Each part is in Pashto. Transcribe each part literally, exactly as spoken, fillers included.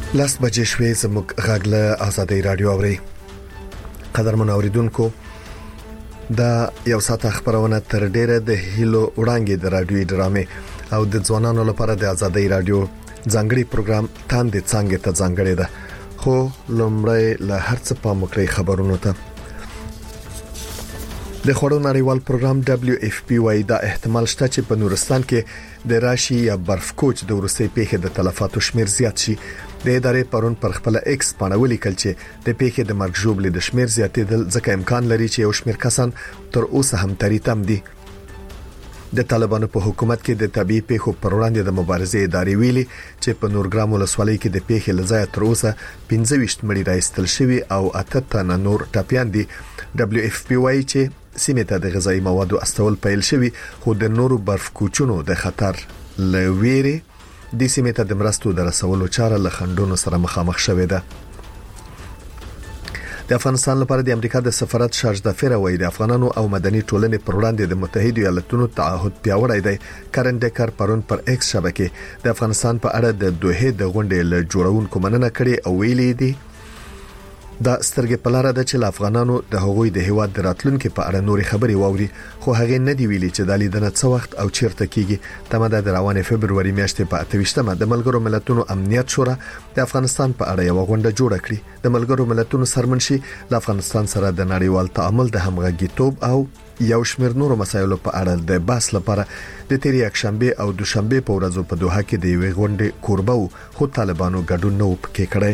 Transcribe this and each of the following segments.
لاس بجې شوې زموږ غږ له آزادۍ رادیو اوري. قدرمن اوریدونکو، دا یو ساعت خبرونه تر ډیره د هیلو وړاندې د رادیوي ډرامې او د ځوانانو لپاره د آزادۍ رادیو ځانګړي پروګرام تاندې څنګه ته ځانګړي ده. خو لومړی له هر څه په مکرې خبرونو ته د خړو نړیوال پروګرام دبليو اف پی وايي دا احتمال شته چې په نورستان کې د راشي یا برف کوچ د ورسې پیښې د تلفاتو شمیر زیات شي. د ادارې پرون پر خپل ایکس باندې ولیکل چې د پیښې د مرګ ژوبلې د شمیر زیاتېدل ځکه امکان لري چې یو شمیر کسان تر اوسه هم تری تم دي. د طالبانو په حکومت کې د طبيعي پیښو پر وړاندې د مبارزې ادارې ویلي چې په نورګرام ولسوالۍ کې د پیښې لځای تر اوسه پنځه ویشت مړي راځتل شوی او اته تنه نور ټاپیان دي. دبليو اف پی وايي چې سیمه ته د غذایی موادو استول پیل شوی، خو د نورو برف کوچونو د خطر لويري د سیمه ته د مرستو د رسولو چاره له خندونو سره مخامخ شوې ده. د افغانستان لپاره د امریکا د سفارت شارج دافر وایي د افغانانو او مدني ټولنې پر وړاندې د متحده ایالاتونو تعهد پیاوړی دی. کرن ډیکر پرون پر ایکس شبکې د افغانستان په اړه د دوه د غونډې له جوړونکو مننه کړې او ویلي دي دا سترګې په لار ده چې افغانانو د هغوی د هیواد د راتلونکو په اړه نوري خبري واوري، خو هغه نه دی ویلي چې د لیدنه څو وخت او چیرته کیږي. تمه ده د روانې فبرवरी میاشتې په اته ویشتمه د ملګرو ملتونو امنیت شورا د افغانستان په اړه یو غونډه جوړه کړې. د ملګرو ملتونو سرمنشي د افغانستان سره د نړیوال تعامل د همغږیتوب او یو شمېر نورو مسایلو په اړه د بحث لپاره د تیری یکشنبه او دوشنبه په ورځو په دوحه کې د یوې غونډې کوربه وو، خو طالبانو ګډون نه وکړي کړی.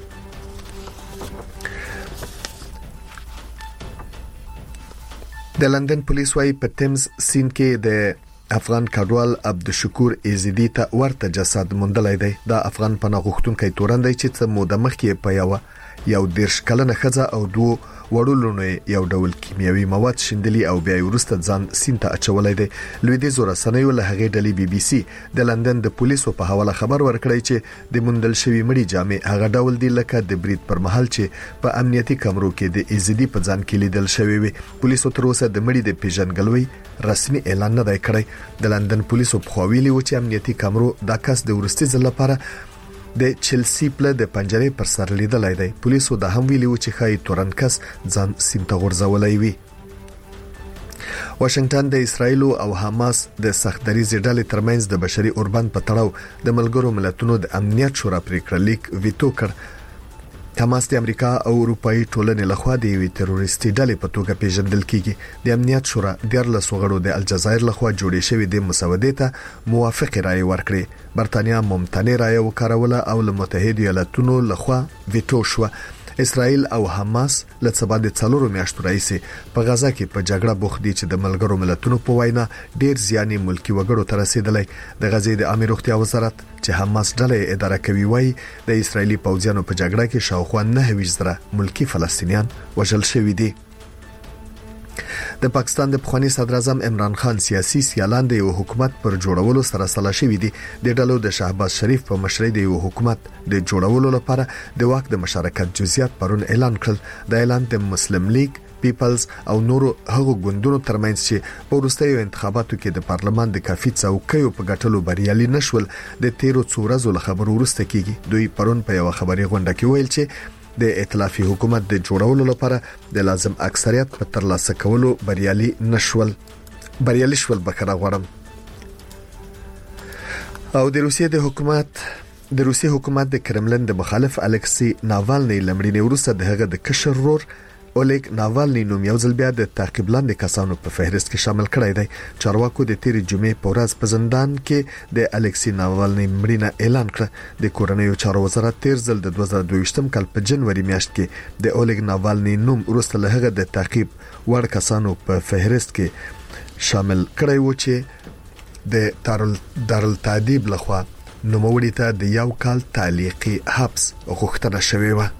د لندن پولیس وايي په تیمز سیند کې د افغان کډوال عبدالشکور ایزدی ته ورته جسد موندلای دی. دا افغان پناه غوښتونکي تورن دی چې څه موده مخکې په یو یو دیرش کلنه ښځه او دوه وړولونه یو ډول کیمیاوي مواد شیندلي او بیا ورسته ځان سینته اچولای دی. لویدیځ ورسنیو له هغې ډلې بي بي سي د لندن د پولیسو په حواله خبر ورکړی چې د موندل شوی مړي جامې هغه ډول دی لکه د برید پر مهال چې په امنیتي کمرو کې د ایزدی په ځان کې لیدل شوی وي. پولیسو تر اوسه د مړي د پیژنګلوي رسمي اعلان نه دی کړی. د لندن پولیسو په خویلی و چې امنیتي کمرو دا کس د ورستي ځل لپاره د چلسی پله د پنجرې پر سر لیدلای دی. پولیسو دا هم ویلي و چې خای تورن کس ځان سیمته غورځولای وي. واشنگټن د اسرایل او حماس د سختدریزې ډلې ترمنځ د بشري اوربند په تړاو د ملګرو ملتونو د امنیت شورا پریکړه لیک ویتو کړ. حماس د امریکا او اروپאי ټولنې لخوا د یوې تروریستي ډلې په توګه پیژندل کیږي. د امنیت شورا د ارلس وغړو د الجزایر لخوا جوړې شوې د مسودې ته موافق رائے ورکړي. برتانیا ممتنع رائے وکړه او له متحده ایالاتونو لخوا ویټو شو. اسرائیل او حماس له څه بعد څلورو میاشتو راځي په غزا کې په جګړه بوخت دي چې د ملګرو ملتونو په وینا ډیر زیانې ملکی وګړو ته رسیدلې. د غزې د امیر روغتیا وزارت چې حماس ډلې اداره کوي وایي د اسرایلی پوځیانو په جګړه کې شاوخوا نه ویش زره ملکی فلسطینیان وژل شوي دي. د پاکستان د پخوانی صدر اعظم عمران خان سیاسي سیالان د یو حکومت پر جوړولو سره سلا شوي دي. د ډلو د شهباز شریف په مشرۍ د یو حکومت د جوړولو لپاره د واک د مشارکت جزئیات پرون اعلان کړل. د اعلان د مسلم لیگ، پیپلز او نورو هغو ګوندونو ترمنځ چې په وروستیو انتخاباتو کې د پارلمان د کافي څوکیو په ګټلو بریالي نشول د تیرو څو ورځو له خبرو وروسته کیږي. دوی پرون په یو خبري غونډه کې ویل چې د ائتلافي حکومت د جوړولو لپاره د لازم اکثریت په ترلاسه کولو بریالي نشول بریالي شول بکره غوړم. او د روسیې د حکومت د روسیې حکومت د کرملن د مخالف الکسی ناوالنی لمړینې وروسته د هغه د کشر رور اولیګ ناوالنی نوم یو ځل بیا د تعقیب لاندې کسانو په فهرست کې شامل کړی دی. چارواکو د تیرې جمعې په ورځ په زندان کې د الکسی ناوالنی مړینه اعلان کړ. د کورنیو چارو وزارت تیر ځل د دوه زره دوه ویشتم کال په جنوري میاشت کې د اولیګ ناوالنی نوم وروسته له هغه د تعقیب وړ کسانو په فهرست کې شامل کړی و چې د دارالتادیب لخوا نوموړي ته د یو کال تعلیقي حبس غوښتنه شوې و.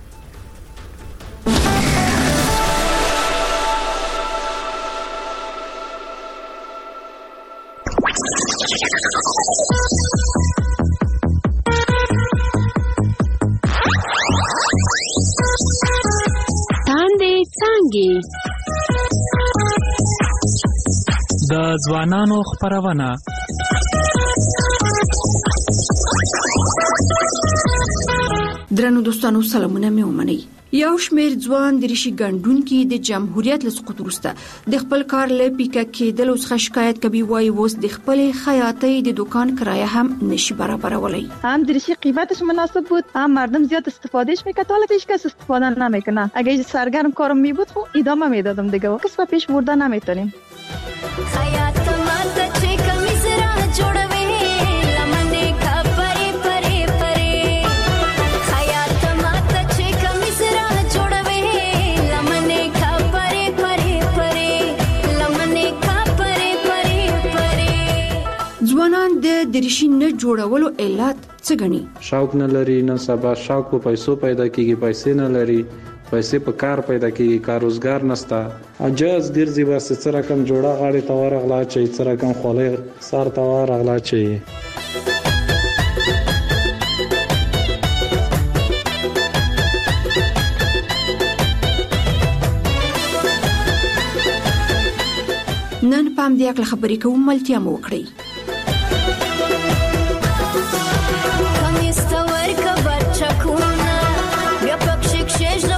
د ځوانانو خبرونه درنو دوستانو سلامونه مې ومنئ. یو شمېر ځوان دریشي ګنډونکي د جمهوریت له سقوط وروسته د خپل کار له پیکه کېدلو څخه شکایت کوي. وایي اوس د خپلې خیاطۍ د دکان کرایه هم نشي برابرولی. هم دریشی قیمتش مناسب بود، هم مردم زیاد استفادهش میکرد. حالا هیچ کس استفاده نمیکنه. اگه سرگرم کارم می بود خب ادامه میدادم دیگه. و کس پیش برده نمیتونیم. خیاط ماته چې کمیس را جوړوي لمنې کا پرې پرې پرې خیاط ماته چې کمیس را جوړوي لمنې کا پرې پرې پرې لمنې کا پرې پرې پرې. ځوانان د دریشي نه جوړولو علت څه ګڼي؟ شوق نه لري. نن سبا شوق په پیسو پیدا کیږي، پیسې نه لري، پیسې په کار پیدا کیږي، کار روزګار نشته. اجازه ګرځي بس څه رقم جوړه غاړي ته ورغلا چې څه رقم خولې سر ته ورغلا چې نن پام دې خپل خبرې کوم ملتیا مو وکړي. کمیس تور کبر چکونه بیا پکښ کښېږ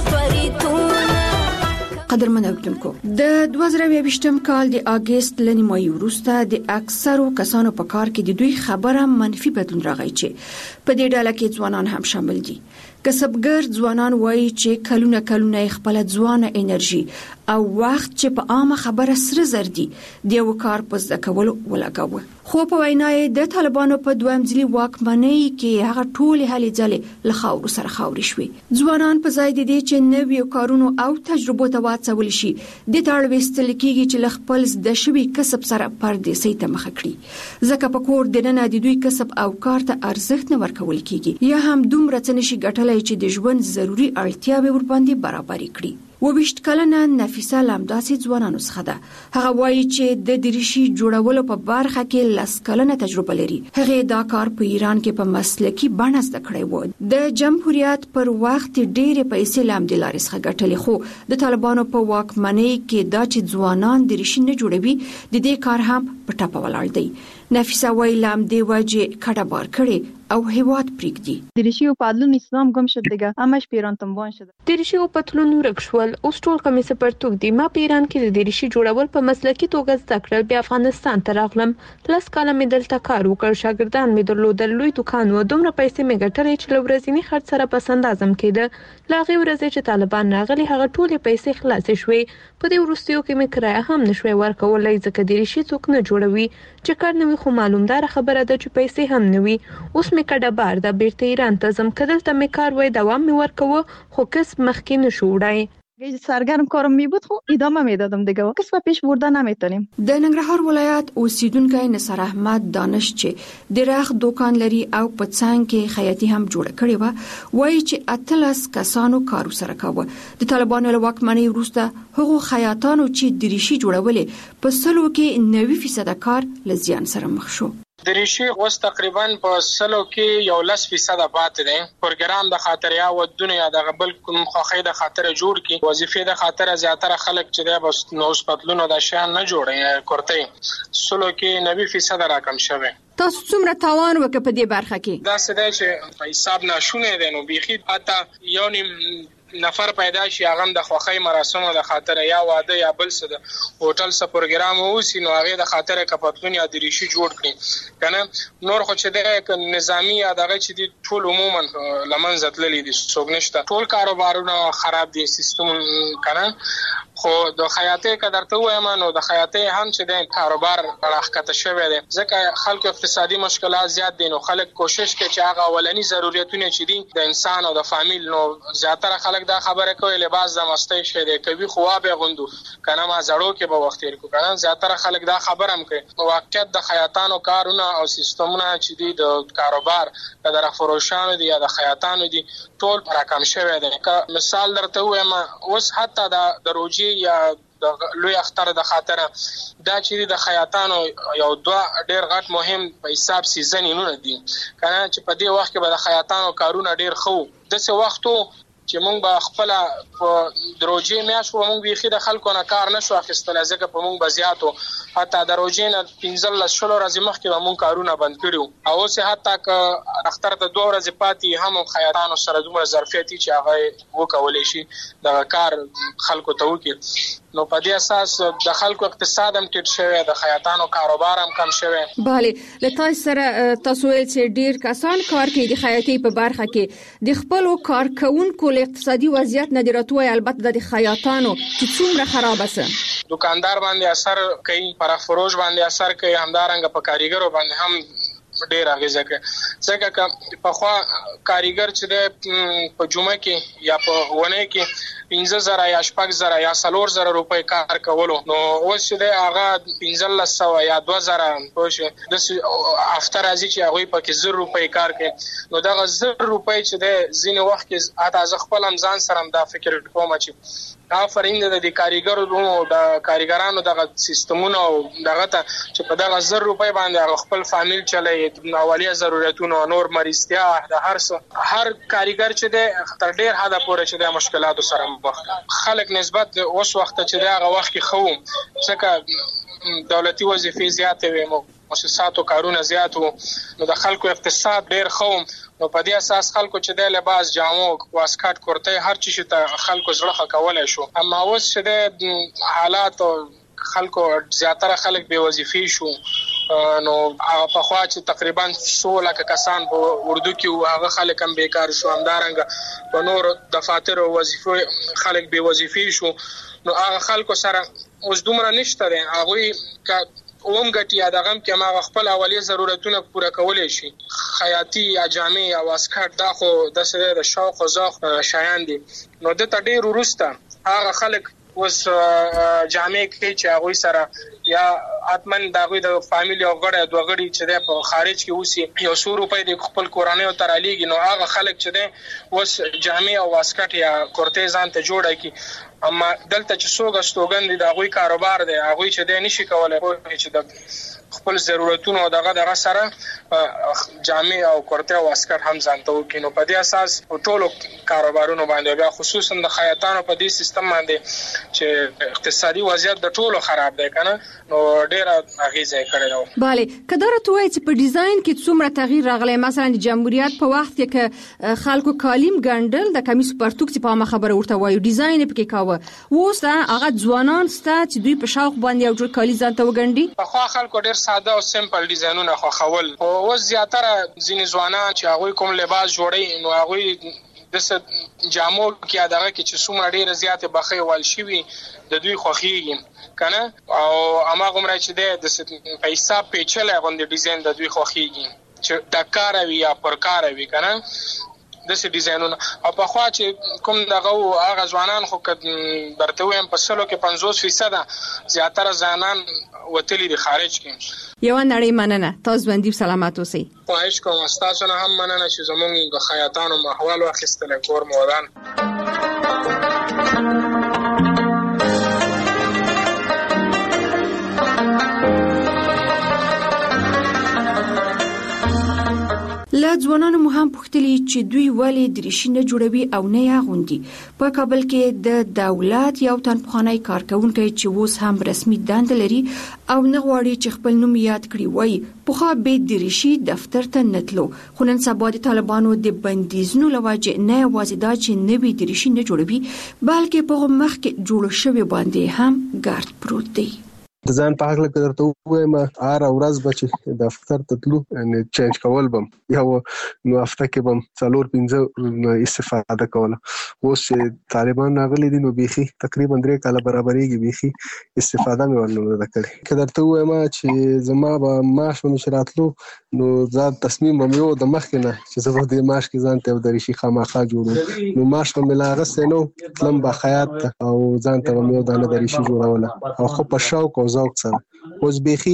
قدرمن اوریدونکو، د دوه زره یوویشتم کال د اگست له نیمایي وروسته د اکثرو کسانو په کار کې د دوی خبره منفي بدلون راغی چې په دې ډله کې ځوانان هم شامل دي. کسبګر ځوانان وایي چې کلونه کلونه خپل ځوانه انرژي او وخت چې په عامه خبره سره زر دي د یو کار په زده کولو ولګاوه. خو په وینا د طالبانو په دویم ځلي واکمنۍ کې هغه ټولې هلې ځلې له خاورو سره خاورې شوې. ځوانان په ځای د دې چې نویو کارونو او تجربو ته واڅول شي د تاړ وستل کېږي چې له خپل زده شوي کسب سره پردیسۍ ته مخه کړي، ځکه په کور دننه د دوی کسب او کار ته ارزښت نه ورکول کېږي یا هم دومره څه نشي ګټلی چې د ژوند ضروري اړتیاوې ورباندې برابرې کړي. وبشت کلنه نفیسه لمداسې ځوانانو څخه ده. هغه وایي چې د دریشي جوړولو په برخه کې لس کلنه تجربه لري. هغه دا کار په ایران کې په مسلکي بڼه زده کړی و. د جمهوریت پر وخت ډېرې پیسې لامدې لارې څخه ګټلې، خو د طالبانو په واکمنۍ کې دا چې ځوانان دریشي نه جوړوي د دې کار هم په ټاپه ولاړ دی. نفیسه وایي لامدې وجې کډه بار کړي او هیواد پریږدي. دریشی و پتلون اسلام گم شد دیگه، همش پیران تنبان شده. دریشی و پتلون ورک شول، اوس ټول کمیس پرتوک دي. ما په ایران کې د دریشي جوړول په مسلکي توګه زده کړل، بیا افغانستان ته راغلم. لس کاله مې دلته کار وکړ، شاګردان مې درلودل، لوی دکان و، دومره پیسې مې ګټلې چې له ورځني خرڅ سره پس اندازم کېده. له هغې ورځې چې طالبان راغلي هغه ټولې پیسې خلاصې شوې. په دې وروستیو کې مې کرایه هم نشوی ورکولی، ځکه دریشي څوک نه جوړوي. چې کار نه وي خو معلومداره خبره ده چې پیسې هم نه وي. اوس مې کډه بار ده، بیرته ایران ته ځم. که دلته مې کار وای دوام مې ورکوه، خو کسب مخکې نه شو وړی. اگه سرگرم کارم می بود خب ادامه میدادم دیگه. و کس پیش برده نمیتونیم. د ننګرهار ولایت اوسیدونکی نصر احمد دانش چې د رخ دکان لري او په څنګ کې خیاطي هم جوړه کړې و، وایي چې اتلس کسانو کار سره کاوه. د طالبانو له واکمنۍ وروسته هغو خیاطانو چې دریشي جوړولې په سلو کې نوي فیصد کار له زیان سره مخ شو. دریشي اوس تقریبا په سلو کې یو لس فیصد پاتې دی. پروګرام د خاطر یا ودونه یا د بل کوم خوخې د خاطر جوړ کی وظیفې د خاطر زیاتره خلک چې دی بس نو پتلون د شان نه جوړي کورته سلو کې نوي فیصد راکم شوه. تاسو څومره تاوان وکړ په دې برخه کې؟ دا څه دی چې په حساب ناشونه دی، نو بيخي اته یو نیم نفر پیدا شي هغه د خوخی مراسمو د خاطر یا واده یا بل څه د هوټل سره پروګرام ووسی، نو هغه د خاطر کپتلون یا دریشي جوړ کړي کنه. نور خو چې د نظامی یا دغه چې د ټول عموما لمنځه تللی دي، څوک نشته، ټول کاروبارونه خراب دي، سیستم کنه. خو د خیاطۍ قدر ته وایم نو د خیاطۍ هم چې د کاروبار راخته شوی دی، ځکه خلکو اقتصادي مشکلات زیات دي. نو خلک کوشش کوي چې هغه اولنی ضرورتونه چې دي د انسان او د فامیل، نو زیاتره خلک دا خبره کوي لباس د مستی شه دی کوي خو به غوندو کنه ما زړو کې به وخت یې کو کنه. زیاتره خلک دا خبره هم کوي. واقعیت د خیاطانو کارونه او سیستمونه چې دي د کاروبار د فروشانو دي یا د خیاطانو دي ټول راکم شوی دی. مثال درته وایم اوس حتی د دروجي یا د لوی اختر د خاطر دا چې د خیاطانو یو دوه ډیر غټ مهم په حساب سیزن نه دي کنه، چې په دې وخت کې به د خیاطانو کارونه ډیر خو د څه وختو چې مونږ به خپل په دروځي میاش و مونږ بيخي د خلکو نه کار نشو اخیستل ځکه په مونږ بزیاتو حتی دروځي نه پنځل شلو ورځې مخکې به مونږ کارونه بند کړو او اوس حتی ک اختر د دوه ورځې پاتې هم خیاطانو سره دومره ظرفیت چې هغه وکولای شي د کار خلکو ته وکړي نو په دې اساس د خلکو اقتصاد هم ټیټ شوی د خیاطانو کاروبار هم کم شوی. bale له تاسو سره تاسو ویل چې ډیر کسان کار کوي د خیاطۍ په برخه کې د خپل کارکونکو له اقتصادي وضعیت نه دراتوي البته د خیاطانو چې څومره خراب است دکاندار باندې اثر کوي پر فروش باندې اثر کوي همدارنګ په کاریګرو باندې هم ډیر اغیزه کوي ځکه په خوا کاریګر چې د په جمعه کې یا په ونه کې پنځه زره یا شپږ زره یا څلور زره روپۍ کار کولو نو اوس چې د هغه پنځه سو یا دوه زره پوه د افter راځي چې هغه په کې زر روپۍ کار کوي نو دا زر روپۍ چې د زین وخت کې اته ځ خپل امزان سره دا فکر کوم چې آفرین د دې کاریګرو د کاریګرانو دغه سیستمونو دغه ته چې په دغه زر روپۍ باندې خپل فامیل چلای اولیه ضرورتونو نور مریضتیا د هر هر کاریګر چې د تر ډیر حدا پورې چې د مشکلاتو سره خلک نسبت اوس وخت چې دغه وخت کې خو څنګه دولتي وظیفې زیاتې وي مؤسساتو کارونه زیاتو نو د خلکو اقتصاد ډیر خو نو په دې اساس خلکو چې د لباس جامو واسکټ کورته هر چی چې خلکو زړه کولای شو اما اوس چې د حالات خلکو زیاتره خلک بے وظیفې شو نو په خوا چې تقریبا سولہ کسان په اردو کې هغه خلک هم بیکار شو همدارنګ په نور دفاتر او وظیفې خلک بے وظیفې شو نو هغه خلکو سره اوس دومره نشته دي هغه اوم غټي ادغم کې ما خپل اولیه ضرورتونه پوره کولای شي خیاطي یا جامع یا واسکټ دا خو د سره د شوق او ذوق شایان دي نو د تډیر ورسته هغه خلک اوس جامع کې چې هغه سره یا اتمن دغه د فامیلی او غړي دوه غړي چې په خارج کې اوسي یو څو روپۍ د خپل کورانه او ترالیږي نو هغه خلک چې د اوس جامع او واسکټ یا کورتیزان ته جوړه کی اما دلته چې څوګه ستوګند د غوي کاروبار دی هغه چې د نشي کولای چې د خپل ضرورتونو دغه دغه سره جامع او کورته او واسکټ هم ځانته وکینو په دې اساس ټولو کاروبارونو باندې بیا خصوصا د خیاطانو په دې سیستم باندې چې اقتصادي وضعیت د ټولو خراب دی کنه نو ډیره اغیزه کړې ده. bale کدارت وای چې په ډیزاین کې څومره تغییر راغلی مثلا د جمهوریت په وخت کې ک خلکو کالیم ګندل د کمیس پرتوک چې په ما خبره ورته وایو ډیزاین پکې کاوه ووس هغه ځوانان ستا چې دوی په شوق باندې یو جوړ کالی ځانته وګڼي په خوا خلکو ډیر ساده او سمپل ډیزاینونه خو خول او زیاتره ځینې ځوانان چې هغه کوم لباس جوړي نو هغه د جامو کې دغه کې چې څومره ډیره زیاته بخي وال شي د دوی خوخيږي کنه او اما کوم راځي د پیسې پیچلې غونډه ډیزاین د دوی خوخيږي چې د کار وی یا پر کار وی کنه د سې ډیزاینونه او په خوا چې کوم دغه هغه ځوانان خو درته وایم په سلو کې پنځوس فیصد زیاتره ځوانان وتلی د خارج کې یو نړۍ مننه تاسو باندې سلامات اوسئ. خواهش کوم تاسو نه هم مننه چې زموږ د خیاطانو محوال واخیستل کور مودان لا ځوانانو مو هم پوښتلي چې دوی ولې دریشي نه جوړوي او نه یې اغوندي. په کابل کې د دولت یو تن پخوانی کارکونکی چې اوس هم رسمي دنده لري او نه غواړي چې خپل نوم یاد کړي وایي پخوا به دریشي دفتر ته نتلو خو نن سبا د طالبانو د بندیزونو له وجې نه یوازې دا چې نوي دریشي نه جوړوي بلکې په مخکې جوړ شوی باندې هم ګارد پروت دی. د ځان په حق لکه درته وایم هر ورځ به چې دفتر ته تلو نه چینج کول بم یو نو هفته کې بم څلور پنځه استفاده کوله اوس چې طالبان راغلي دي نو بيخي تقریبا درې کاله برابرېږي بيخي استفاده مې ورنه ده کړې که درته وایم چې زما به معاش به مې راتلو نو ځان تصمیم مې یو د مخکې نه چې زه به د معاش کې ځان ته دریشي خامخا جوړو نو معاش به مې لا اغستی نو تلم به خیاط ته او ځان ته به مې یو دانه دریشي جوړوله او خو په شوق او ذوق سره اوس بيخي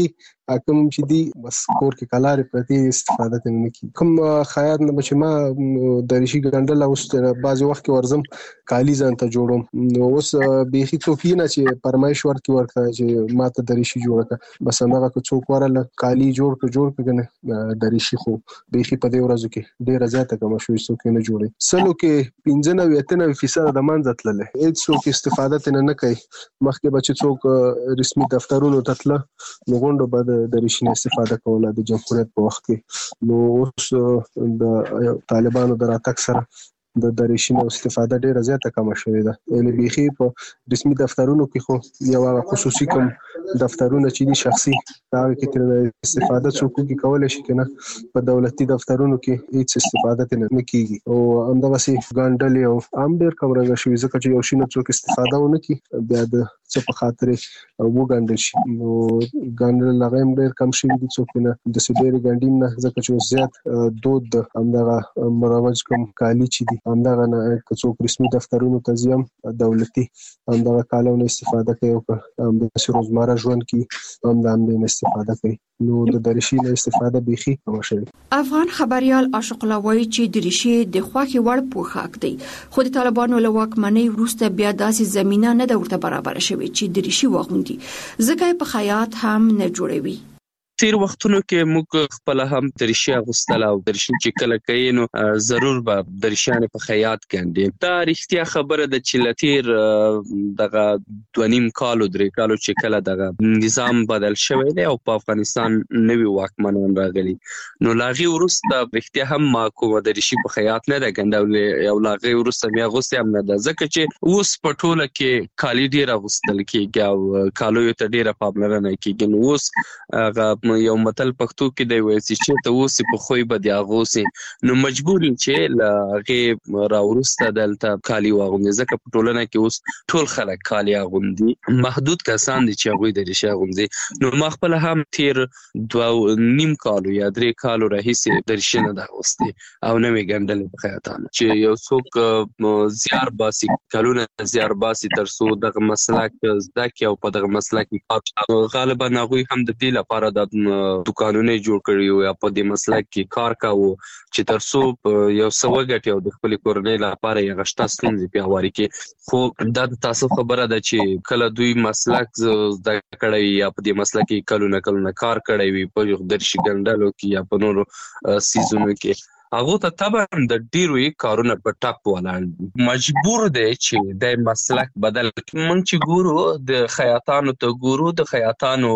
کوم چې دی بس کور کې کلارې پرتی استفاده نه کی کوم خیاط نه چې ما د ریشي ګندل اوس بعض وخت کې ورزم کالی ځان ته جوړم نو اوس به هیڅ څوک نه چې پرمایش ورته ورته چې ما ته د ریشي جوړه بس هغه څوک ورل کالی جوړ په جوړ کړي د ریشي خو به هی په دې ورځو کې ډیر زیاته کوم شوې څوک نه جوړي سلو کې پنځه نوي اتیا نوي فیصد د منځ تلل هیڅ څوک استفاده تنه نه کوي مخکې بچ څوک رسمي دفترونو تتله نو غونډه بعد د ریشي استفاده کوله د جمهوریت په وخت کې نو اوس د طالبانو دراتک سره د دریشي استفاده ډیره زیاته کم شوې ده یعنی بيخي په رسمي دفترونو کې خو یو خصوصي کوم دفترونه چې دي شخصي دا کې تر استفاده څوک کې کولای شي کنه په دولتي دفترونو کې هیڅ استفاده نه کیږي او همدغه سي ګاندل او عام ډیر کوم راغلی شي ځکه چې یو شینه څوک استفاده ونه کی بیا د څه په خاطر وو ګاندل شي نو ګاندل لغیم ډیر کم شي دي څوک نه د سډيري ګاندیم نه ځکه چې زیات دود همدغه مروج کوم کالی چي دي همدغه نه څوک رسمي دفترونو ته ځم دولتي همدغه کالونه استفاده کوي او هم د روزمره ژوند کې هم د هم استفاده کوي نو د دریشي نه استفاده بيخي کوم شي افغان خبريال عاشق الله وایي چې دریشي د خوخي وړ پوښاک دی خو د طالبانو له واکمنۍ وروسته بیا داسې زمينه نه د ورته برابر شوی چې دریشي واغوندي ځکه په خیاط هم نه جوړوي تیر وختونو کې موږ خپل هم دریشي اغوستل او دریشي چې کله کوي نو ضرور به دریشان په خیاط کې دا رښتیا خبره د چلتیر دغه دونیم کالو درې کالو چې کله دغه نظام بدل شوی دی او په افغانستان نوی واکمنان راغلي نو لاغي ورسته رښتیا هم ما کومه دریشي په خیاط نه ده ګندول او لاغي ورسته بیا غوستي هم نه ده ځکه چې اوس په ټوله کې کالی ډیر اغوستل کېږي او کالو ته ډیره پاملرنه کېږي نو اوس هغه یو متل پښتو کې دی وایي چې ته اوس په خوې بد یاغوسي نو مجبور چې لاغه راورسته دلته کالی واغوندي ځکه په ټولنه کې اوس ټول خلک کالی واغوندي محدود کسان دي چې هغه د ریشي واغوندي نو ما خپل هم تیر دوه نیم کالو یا درې کالو راهیسه د ریشي نه دا واستي او نوې ګندل په خیاطانه چې یو څوک زیار باسي کلونه زیار باسي تر څو دغه مسلک زده کې او په دغه مسلک کې غالبا هغه هم د دې لپاره د دکانونه جوړ کړی او په دې مسلک کې کار کاوه چې تر څو یو سوګټ یو د خپل کورنۍ لپاره یې غشتا ستونزې پیاوړي کې خو دا تاسو خبره ده چې کله دوی مسلک د کړی یا په دې مسلک کې کلو نه کلو نه کار کړی وي په درشي ګندلو کې یا په نورو سیزونو کې هغه ته طبعا د ډیرو کارونه په ټاپ ولاړ مجبور دی چې د مسلک بدل مونږ چې ګورو د خیاطانو ته ګورو د خیاطانو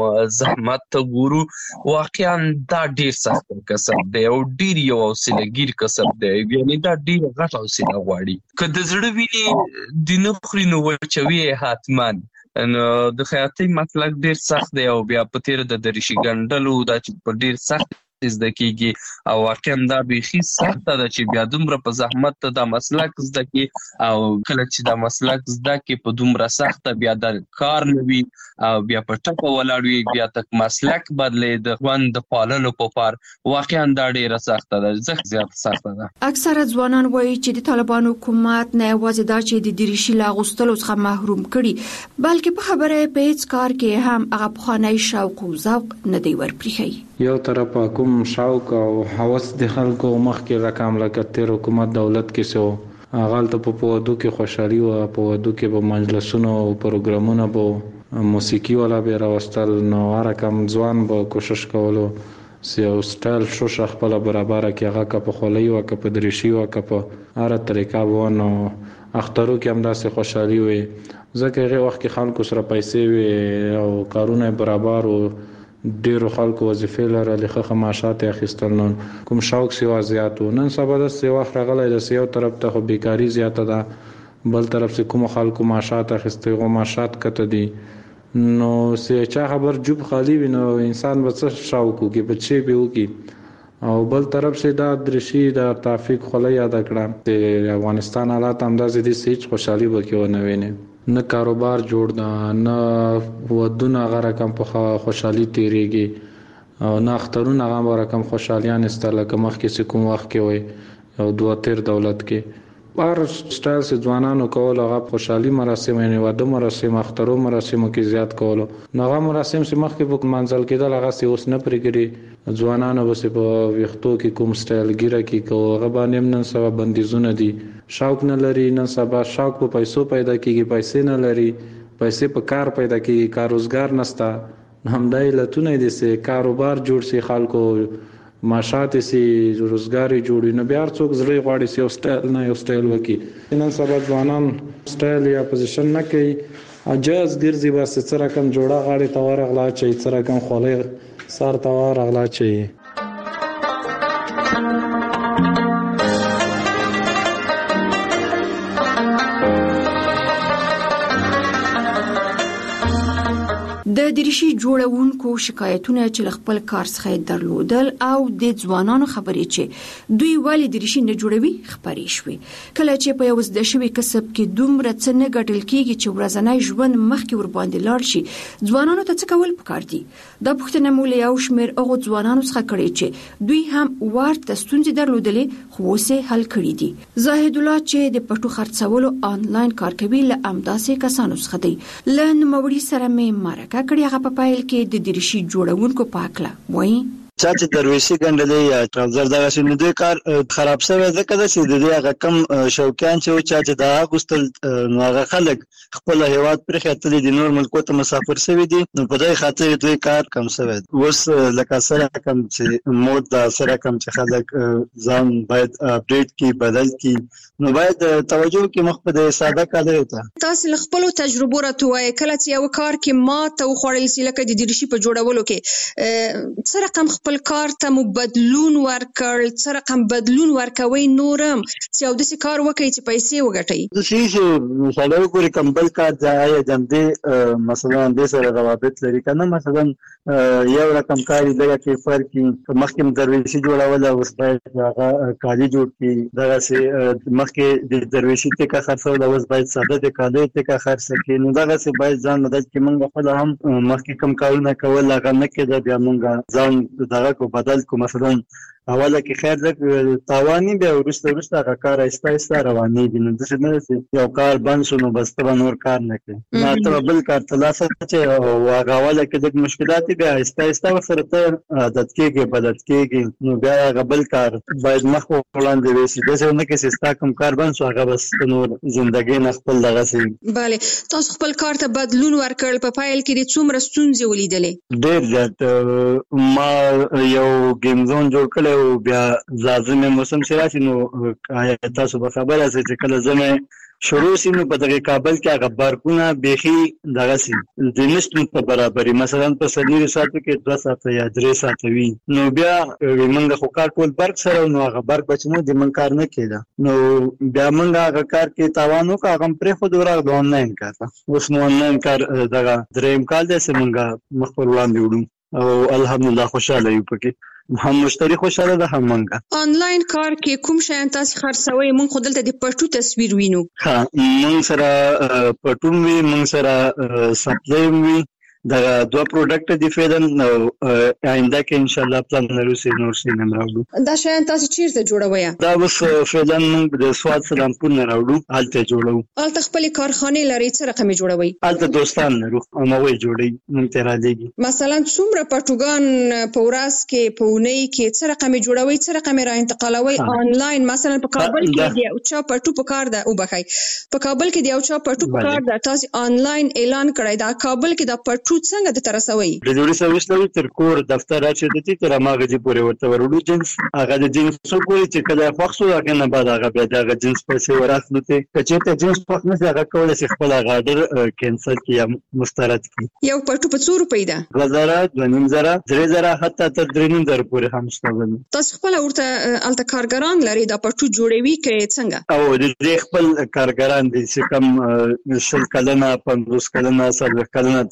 زحمت ته ګورو واقعا دا ډیر سخت کسب دی او ډیر یو حوصله‌ګیر کسب دی یعنی دا ډیر غټ حوصله غواړي که د زړه ویني د نخري نو وچوي حتمان نو د خیاطي مسلک ډیر سخت دی او بیا په تیر د دریشي ګندلو دا چې په ډیر سخت زده کیږي او واقعا دا بيخي سخت ده چې بیا دومره په زحمت ته د مسلک زده کی او کله چې د مسلک زده کی په دومره سخت بیا د کار نوي او بیا په ټکو ولاړوي بیا تک مسلک بدلې د خوند د پاللو په پار واقعا دا ډیره سخت ده زخ زیات سخت ده اکثره ځوانان وایي چې د طالبانو حکومت نه یوازې دا چې د دریشي لاغوستلو څخه محروم کړي بلکې په خبره په هیڅ کار کې هم هغه بخانه شوق او ذوق نه دی ورپریخي یو طرف کوم شوق او هوس د خلکو مخ کې رقم لکه تیر حکومت دولت کې سو غلط په پودو کې خوشحالي او په ودو کې په مجلسونو او پروګرامونو په موسیقي ولا به راوستل نو رقم ځوان به کوشش کولو سیو سټایل شو خپل برابر کې هغه کا په خولي او کا په دریشي او کا په هر طریقه وونه اخترو کې هم داسې خوشحالي وي ځکه هغه وخت کې خلکو سره پیسې وي او کارونه برابر او ډیرو خلکو وظیفې لرلې خو معاشات اخیستل نن کوم شوق سیوا زیاتو نن سبا د سیوا خغلې د سیو طرف ته خو بیکاری زیاته ده بل طرف سے کوم خلکو معاشات اخیستل او معاشات کته دي نو سې چا خبر جوب خالی وینو انسان بس شوق کوي بچي به وکي او بل طرف سے دا درشي دا تافیق خلای یاد کړه ته افغانستان حالات اندازې دي سېچ خوشحالي وکيو نه ویني نه کاروبار جوړ ده نه ودونه غره کم په خوشحالي تیریږي او نه اخترونه غره کم خوشحالیان استله کوم وخت کې کوم وخت کې وي او دوه تیر دولت کې بار سټایل سي ځوانانو کول هغه خوشحالي مراسم یعنی واده مراسم اخترو مراسمو کې زیات کول نو هغه مراسم چې مخکې په منځل کېدل هغه سي اوس نه پرېږدي ځوانانو بس په وختو کې کوم سټایل ګیره کې کو هغه باندې نن سبا بندیزونه دي شوق نه لري نن سبا شوق په پیسو پیدا کیږي پیسې نه لري پیسې په کار پیدا کیږي کار روزګار نشته همدای لتونه دي سه کاروبار جوړ سي خلکو معاشات سي روزګاری جوړي نه بیا څوک زړه غواړي سي او سټایل نه یو سټایل وکي نن سبا ځوانان سټایل یا پوزیشن نه کوي اجازه ګرځي بس سره کم جوړه غاړي توار غلا چي سره کم خولې سار توار غلا چي د دریشي جوړونکو شکایتونه چې خپل کار څخه درلودل او د ځوانانو خبرې چې دوی ولی دریشي نه جوړوي خبرې شوې کله چې په یو د شوی کسب کې دومره څه نه ګټل کیږي چې ورځنی ژوند مخکې ور باندې لاړ شي ځوانانو ته څه کول پکار دي د پښتنه مولې او شمیر هغه ځوانانو څخه کړي چې دوی هم ورته ستونزې درلودلې خو اوسه حل کړي دي زاهد الله چې د پټو خرڅولو آنلاین کار کوي له امداسې کسانو څخه دی لن موري سره مې مرکه کړي هغه په پایل کې د دریشي جوړونکو پاکله وایي چا چې درویشي ګنډلې یا ټراوزر دغه شنو دوی کار خراب شوی ځکه چې د دې هغه کم شوقیان چې چا چې دا غوستل نو هغه خلک خپل هیواد پر خاطر د نور ملکو ته مسافر شوی دي نو په دې خاطر دوی کار کم شوی اوس لکه سره کم چې مود دا سره کم چې خلک ځان باید اپډیټ کی بدل کی نو باید توجه کې مخ په ساده کار وته تاسو خپل تجربه راټوي کله چې یو کار کې ما ته خوړل سي لکه د دریشي په جوړولو کې سره کم خپل کار ته مو بدلون ورکړ څه رقم بدلون ورکوي نورم چې او د کار وکړي چې پیسې وګټي د شي چې مثلا کوم کمبل کار ځای جمدې مثلا د سره روابط لري کنه مثلا یو رقم کاری دغه کې فرق کی مخکې درویشي جوړول او باید هغه کالي جوړ کی دغه سي مخکې د درویشي ته کا خرڅول او باید ساده د کالي ته کا خرڅ کی نو دغه سي باید ځان مدد کې مونږ خپل هم مخکې کم کارونه کول هغه نه کېده بیا مونږ ځان دغه کو بدل کو مثلا اوله کې خیر د تاوانی به ورسته ورسته هغه کار ایسته ایسته رواني دي نو د څه نه یو کار بند شونه بس ته نور کار نه کوي نه ته بل کار تلاسه چې هغه اوله کې د مشکلات به ایسته ایسته سره ته عادت کېږي بدل کېږي نو بیا هغه بل کار باید مخ وړاندې وشي د څه نه کې سستا کوم کار بند شو هغه بس نور ژوندۍ نه خپل دغه سي bale تاسو خپل کار ته بدلون ورکړل په فایل کې د څومره ستونزې ولیدلې ډېر زیات ما یو گیم زون جوړ کړل او بیا لازمه موسم شراسي نو آیا تاسو به خبره سي چې کله زمه شروع سینو په دغه کابل کې هغه بارکونه بيخي دغه سي د نشټ په برابرۍ مثلا په سنیو ساتو کې دوه ساعت یا درې ساعت وي نو بیا موږ خو کار کول برک سره نو هغه برک بچمو د من کار نه کېده نو بیا موږ هغه کار کې تاوانو کا هغه پرې خو دوره د آنلاین کار اوس نو آنلاین کار دغه دریم کال د سیمنګ مخ پر وړاندې وړو او الحمدلله خوشاله یو پکې هم مشتری خوشاله ده هم منګه آنلاین کار کې کوم شی تاسو خرڅوي مونږ خو دلته د پټو تصویر وینو ها مونږ سره پټو وی مونږ سره سپلای وی دا دوه پروډکټ دي فیدن نو آینده کې ان شاء الله پلان لرو سي نور سي نه راوړو دا شی تاسو چیرته جوړوي دا اوس فیدن موږ د سواد سلامپور نه راوړو حالته جوړو الته خپل کارخانه لري څه رقم جوړوي الته دوستان لرو او نو جوړي مونږ ته را دیږي مثلا څومره پټوګان په ورځ کې په ونی کې څه رقم جوړوي څه رقم را انتقالوي آنلاین مثلا په کابل کې دی او چا پټو په کار ده او بخای په کابل کې دی او چا پټو په کار ده تاسو آنلاین اعلان کړی دا کابل کې دا پټو څنګه د ترسوي د جوړي سرویس لري تر کور دفتر راځي د تیر ماغه جی پورې ورته ورډو جنس هغه د جنس کوی چې کله خوښو هغه نه بعد هغه بیا د جنس پیسې ورخلو ته کچې ته جنس په نه هغه کول شي خپل غاډر کینسل کی مسترد کی یو پټو په څو روپۍ ده غزاره دونیم زره درې زره حتی تر درې زره پورې هم شته تاسو خپل ورته الته کارګران لري دا پټو جوړوي کې څنګه او د خپل کارګران دي چې کوم شل کلنه پنځوس کلنه سره کلنه تجربه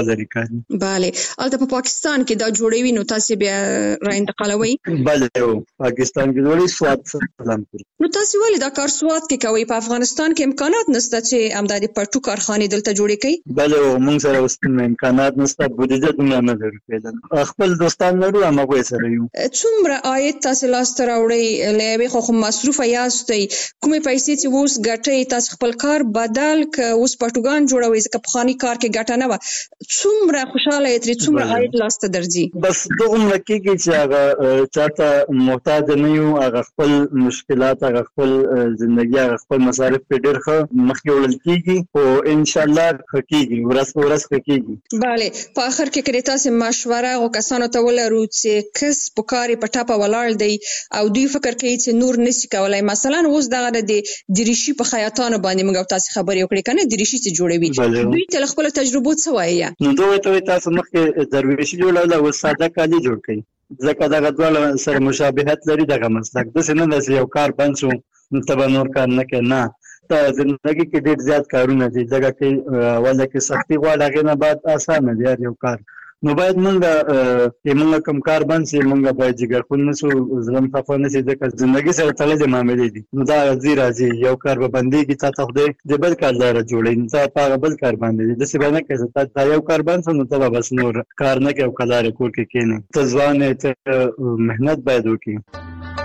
لري کاری. bale البته په پاکستان کې دا جوړوي نو تاسو بیا را انتقالوي؟ بله پاکستان کې جوړي سواد سلامپور. نو تاسو ولې دا کار سواد کې کوي؟ په افغانستان کې امکانات نشته چې امدادي پټو کارخانه دلته جوړې کړي؟ بله موږ سره اوس امکانات نشته، بودیجه دومره نه لرو پیدا. خپل دوستان لرو اما غوي سره یو. څومره عاید تاسو لاس ته راوړئ؟ لوي خو مصروف یاستئ، کومې پیسې چې اوس ګټئ تاسو خپل کار بدل ک اوس پټوګان جوړوي ځکه په خاني کار کې ګټه نه و. څومره خوشاله یې ترې څومره عاید لاس ته درځي؟ بس دغه لکه چې هغه چاته محتاج نه یو، هغه خپل مشکلات هغه خپل ژوندۍ هغه خپل مصارف په ډېر ښه مخکې وړل کیږي او ان شاء الله کیږي، ورځ په ورځ کیږي. bale په اخر کې کړي تاسو مشوره او کسانو ته ولرو چې کس په کار په ټاپه ولاړ دی او دوی فکر کوي چې نور نشي کولای، مثلا اوس دغه د دریشي په خیاطانو باندې موږ تاسو خبرې وکړې کنه دریشي چې جوړوي دوی ته خپل تجربه څه وایي؟ نو دوی ته تاسو مخکې درویشي جوړول او ساده کالي جوړ کړئ ځکه دغه ډول سره مشابهت لري دغه مسلک د سینه د یو کار بند شو نو تبه نور کار نه کوي. نه ته زندگی کې ډېر زیات کارونه دي دغه کې ولا کې سختي غواړي هغه نه بعد آسان دی یو کار. نو باید موږ چې موږ کوم کار بند شي موږ باید جګر خون نشو ظلم خفه نشي ځکه زندگی سره تړلې معاملې دي. نو دا راځي راځي یو کار به بندېږي تا ته خدای د بل کار لاره جوړوي، نو ته په هغه بل کار باندې دي داسې به نه کوې تا یو کار بند شو نو ته به بس نور کار نه کوې او کلاره کور کې کښېنې. ته ځوان یې ته محنت باید وکړې.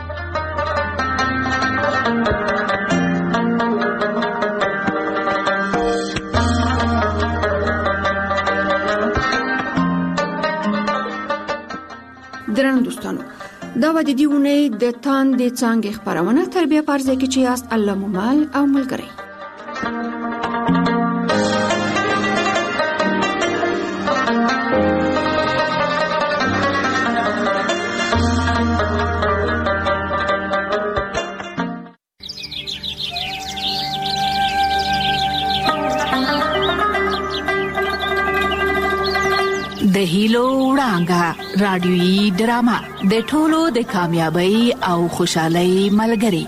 درنو دوستانو دا و د دې اونۍ د تاندې څانګې خپرونه تربیه پرځای کې چې یاست الله مومل او ملګری. د هیلو وړانګه رادیويي ډرامه د ټولو د کامیابی او خوشحالۍ ملګری.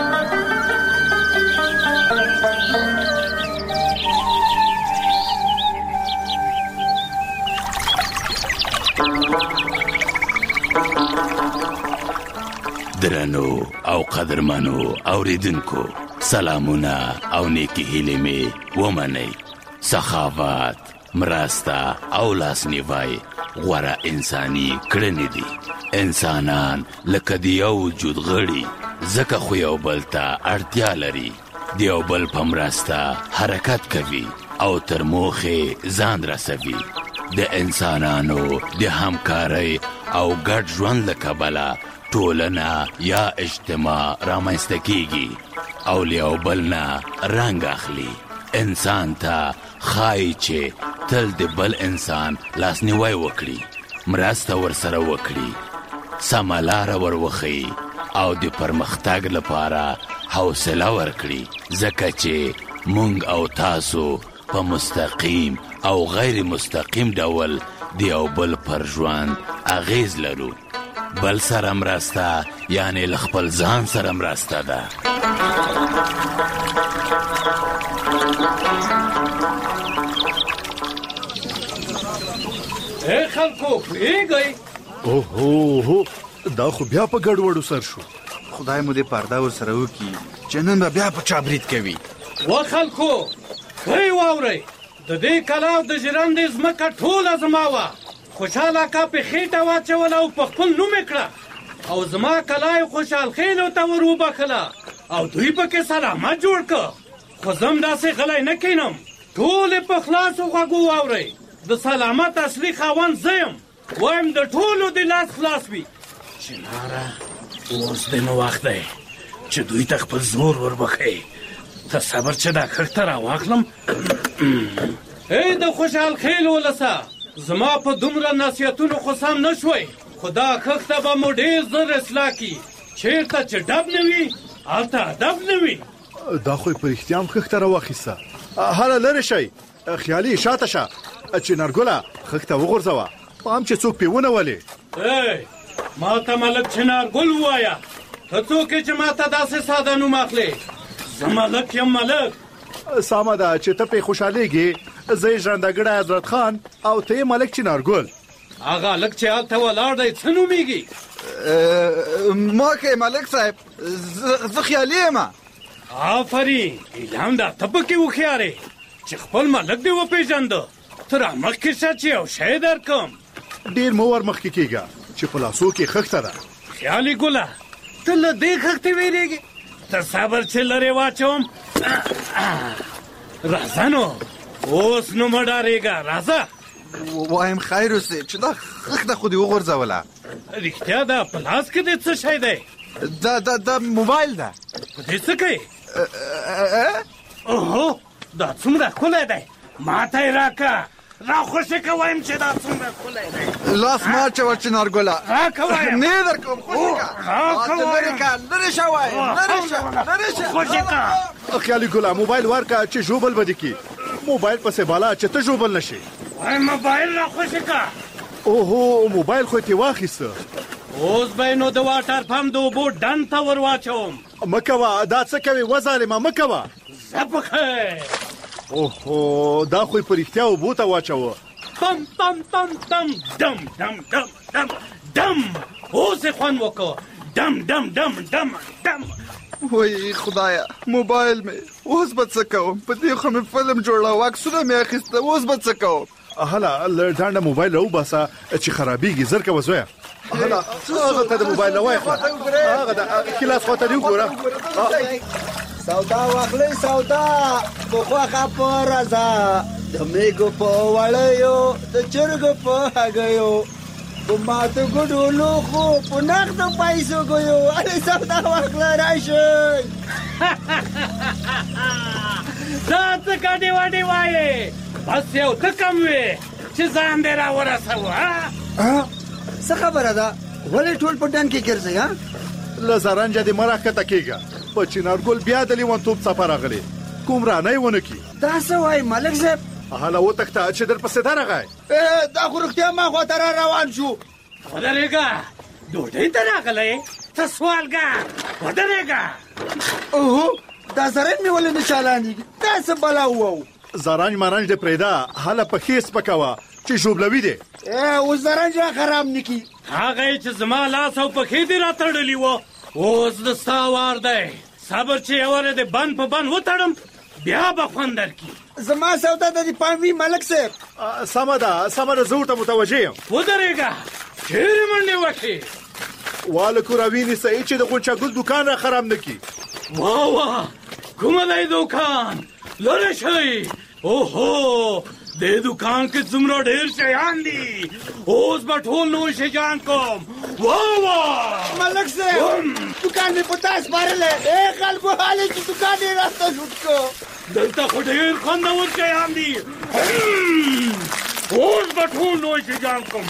درنو او قدرمنو اوریدونکو سلامونه او نیکی هیلې مې ومنئ. سخاوت، مرسته او لاسنیوی غوره انساني کړنې دي. انسانان لکه د یو وجود غړي ځکه خو یو بل ته اړتیا لري، د یو بل په مرسته حرکت کوي او تر موخې ځان رسوي. د انسانانو د همکارۍ او ګډ ژوند له کبله ټولنه یا اجتماع رامنځته کیږي او له یو بل نه رنګ اخلي. انسان ته خای چې تل د بل انسان لاسنیوی وکړي، مرسته ورسره وکړي، سمه لاره وروښيي او د پرمختګ لپاره حوصله ورکړي ځکه چې مونږ او تاسو په مستقیم او غیر مستقیم ډول د یو بل پر ژوند اغیز لرو. بل سره مرسته یعنی له خپل ځان سره مرسته ده. اے خلکو پریږئ. اوهو دا خو بیا په ګډوډو سر شو. خدای مو دې پرده ورسره وکړي چې نن به بیا په چا برید کوي. و خلکو ښه واورئ، د دې کلا او د ژرندې ځمکه ټوله زما وه. خوشحال اکا په خېټه واچوله او په خپل نوم یې کړه او زما کلا یې خوشحال خیلو ته ور وبخله او دوی پکې سلامت جوړ کړ. خو زه هم داسې غلی نه کینم، ټول یې په خلاصو غوږو واورئ. د سلامت اصلي خاوند زه یم، وایم د ټولو د لاس خلاص وي. چناره اوس د نو وخت دی چې دوی ته خپل زور وربښئ. ته صبر چې دا کښته راواخلم. ای د خوشحال خیل ولسه، زما په دومره نصیحتونو خو سم نه شوی، خو دا کښته به مو ډېر زر اصلاح کي. چېرته چې ډب نه وي هلته ادب نه وي. دا خو یې په رښتیا هم کښته راواخیسته. هله لرې شئ، خیالي شاته شه. چنارګله خښته وغورځوه، پام چې څوک پې ونولې. ای ما ته ملک چنارګل ووایه. ته څوک یې چې ما ته داسې ساده نوم اخلې؟ زه ملک یم ملک. سمه ده چې ته پې خوشحالېږې، زه ژاندګړی حضرت خان او ته ملک چنارګل. هغه لک چې هلته ولاړ دی څه نومیږي؟ ما کې ملک صاحب زه خیالي یم. آفرین ایلام دا ته پکې هوښیارې چې خپل ملک دې وپېژنده. ته رامخکې شه چې یو شی درکړم. ډېر مه ور مخکې کېږه چې په لاسو کې خښته ده. خیالي ګله ته له دې خښتې وېرېږې؟ ته صبر چې لرې واچوم. راځه نو اوس نو مه ډارېږه راځه. وایم خیر اوسې چې دا خښته خو دې وغورځوله. رښتیا ده په لاس کې دې څه شی دی؟ دا دا دا موبایل ده. په دې څه کوې؟ اوهو دا څومره ښکلی دی. ما ته یې راکړه. راخوشې که وایم چې دا څومره ښکلی دی. لاس مه اچوه چنارګله. راکه وایم. نه یې درکوم. خوشې که لرې که لرې شه وایم. لرې شه لرې شه. خوشې که خیالي ګله موبایل ورکړه چې ژوبل به دې کړي. موبایل پسې بالا چې ته ژوبل نه شي. وای موبایل راخوشې که. اوهو موبایل خو یې ترې واخیسته. اوس به یې نو د واټر پمپ د اوبو ډنډ ته ور واچوم. مه کوه دا څه کوې وظالمه مه کوه. زه په خیر. اوهو دا خو یې په رښتیا اوبو ته واچوه. تم تم تم تم دم دم دم دم دم. اوس یې خوند وکړه. دم دم دم دم دم. وای خدایا موبایل مې اوس به څه کوم؟ په دې خو مې فلم جوړاوه عکسونه مې اخیسته اوس به څه کوم؟ هله له ډانډه موبایل راوباسه چې خرابېږي زر کوه زویه. هله هغه ته د موبایل نه وایخله. هغه د کلاس خوا ته دې وګوره. سودا واخلئ سودا په خوښه په رضا د میږو په وړیو د چرګو په هګیو په ماتو ګډو لوښو په نغدو پیسو ګیو. هلئ سودا واخله راشئ. دا څه ګډې وډې وایې؟ بس یو ته کم وې چې ځان دې راورسوه. څه خبره ده ولې ټول په ډنډ کې ګرځئ؟ له زرنجه دې مه راښکته کېږه. په چنارګل بیا د لیونتوب څپه راغلې. کوم رانی ونه کي. دا څه وایي ملک صاحب؟ هله وتښته چې در پسې درغی. دا خو رښتیا ما خواته را روان شو. ودرېږه ډوډۍ ته راغلی ته سوالګر. ودرېږه. اوهو دا زرنج مې ولې نه چالانېږي؟ دا څه بلا ووو؟ زرنج مرنج دې پرېږده هله پښې سپکوه چې ژوبلوي دې. اوس زرنج را خراب نه کي. هغه چې زما لاس او پښې دې راتړلي وه اوس د ستا وار دی. صبر چې یوه دې بند په بند وتړم بیا به خوند درکړي. زما سودا د دې پام وي ملک صاحب. سمه ده سمه ده زه ورته متوجه یم. ودرېږه چیرې منډې وکړې؟ واله کوره وینیسئ چې د غونچه ګل دوکان را خراب نه کړي. واه واه کومه دی دوکان؟ لرې شئ. اوهو دې دوکان کې څومره ډېر شیان دي. اوس به ټول نوي شیان کوم. واه واه ملک صاحب دوکان مې په تا سپارلی. ای خلکو حالې چې دوکان یې راسته شوټ کړو. دلته خو ډېر خوندور شیان دي. اوس به ټول نوي شیان کوم.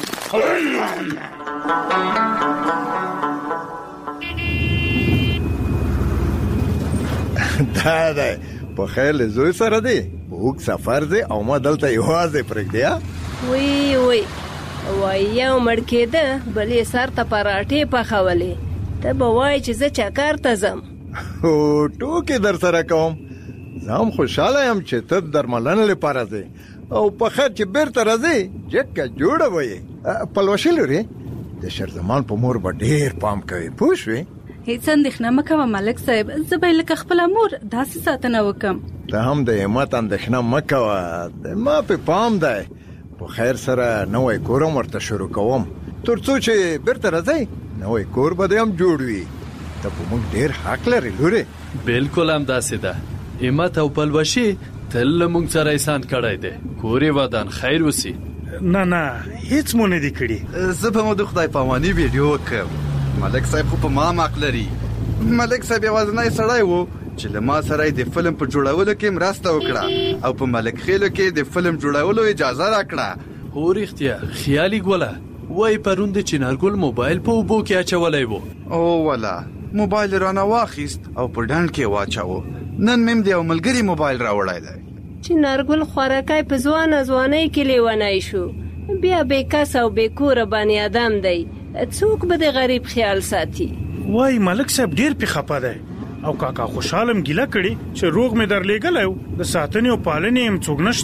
دا دی په خیر له زوی سره دی اوږد سفر دی او ما دلته یوازې پرېږدی. وی وی وای یو مړ کېده بل یې سر ته پراټې پخولې. ته به وایې چې زه چکر ته ځم. هو ټوکې در سره کوم. زه هم خوشحاله یم چې ته درملنې لپاره ځې او په خیر چې بیرته راځې جګه جوړه به یې. پلوشې لورې د شیرزمان په مور به ډېر پام کوي پوه شوې؟ هیڅ اندېښنه مه کوه ملک صاحب. زه به یې لکه خپله مور داسې ساتنه وکړم. ته هم د همت اندېښنه مه کوه. د ما په پام دی. په خیر سره نوی کور هم ورته شروع کوم تر څو چې بیرته راځئ نوی کور به دې هم جوړ وي. ته په موږ ډېر حق لرې لورې. بالکل همداسې ده. همت او پلوشي تل له موږ سره احسان کړی دی. کور یې ودان خیر اوسي. نه نه هیڅ مو نه دي کړي. زه به مو د خدای پاماني ویډیو وکړم. ملک صاحب خو په ما حق لري. ملک صاحب یوازینی سړی و چې له ما سره د فلم په جوړولو کې مرسته وکړه او په ملک خیلو کې د فلم جوړولو اجازه راکړه. هو رښتیا خیالي ګوله وای پرون د چنارګل موبایل په اوبو کې اچولی و. او ولا موبایل رانه واخیست او په ډنډ کې واچاوه. نن مې د یو ملګري موبایل راوړی دی. چنارګل خوارکی په ځوانه ځوانۍ کې لیونی شو. بیا بې کس او بې کوره بني ادم دی. څوک به د غریب خیال ساتي؟ وای ملک صاحب ډېر پې خفه دی او کاکا خوشحالم ګیله کړي چې روغ مې درلېږلی و د ساتنې او پالنې هم څوک نشته.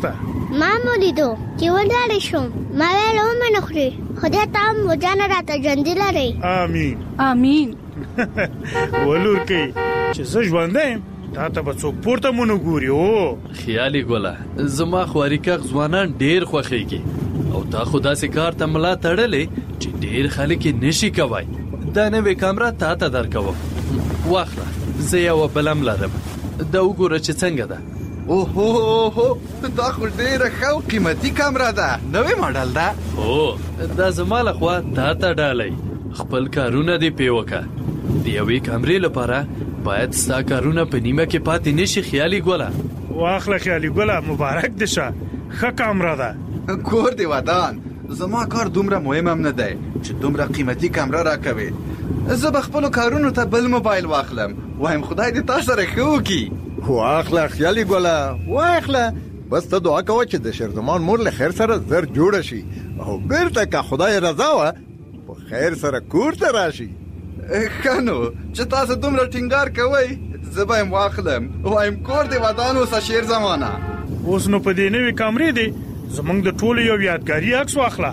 ما مو لیدو چې ولاړې شوم ما ویل ومې نه خوري خدای ته هم وجانه راته ژوندي لرئ امین امین ولور کې چې زه ژوندی یم تا ته به څوک پورته مونږ ګوري او خیالي ګوله زما خواري کغ ځوانان ډېر خوښېږي او تا خو داسې کار ته ملا تړلې چې ډېر خلک یې نشي کوی دا نوې کامره تا ته درکوم واخله زه یوه بلم لرم دا وګوره چې څنګه ده اوهو دا خو ډېره ښه او قیمتي کامره ده نوې ماډل ده هو دا زما لخوا تا ته ډالۍ خپل کارونه دې پې وکړه د یوې کامرې لپاره باید ستا کارونه په نیمه کې پاتې نشي خیالي ګوله واخله خیالي ګوله مبارک دې شه ښه کامره ده کور دې ودان زما کار دومره مهم هم نه دی چې دومره قیمتي کامره راکوي زه به خپلو کارونو ته بل موبایل واخلم وایم خدای دې تا سره ښه وکړي واخله خیالي ګوله واخله بس ته دعا کوه چې د شیرزمان مور له خیر سره زر جوړه شي او بیرته که خدای رضا وه په خیر سره کور ته راشي ښه نو چې تاسو دومره ټینګار کوئ زه به یې واخلم وایم کور دې ودان اوسه شیرزمانه اوس نو په دې نوې کامرې دی زمونږ د ټولو یو یادګاري عکس واخله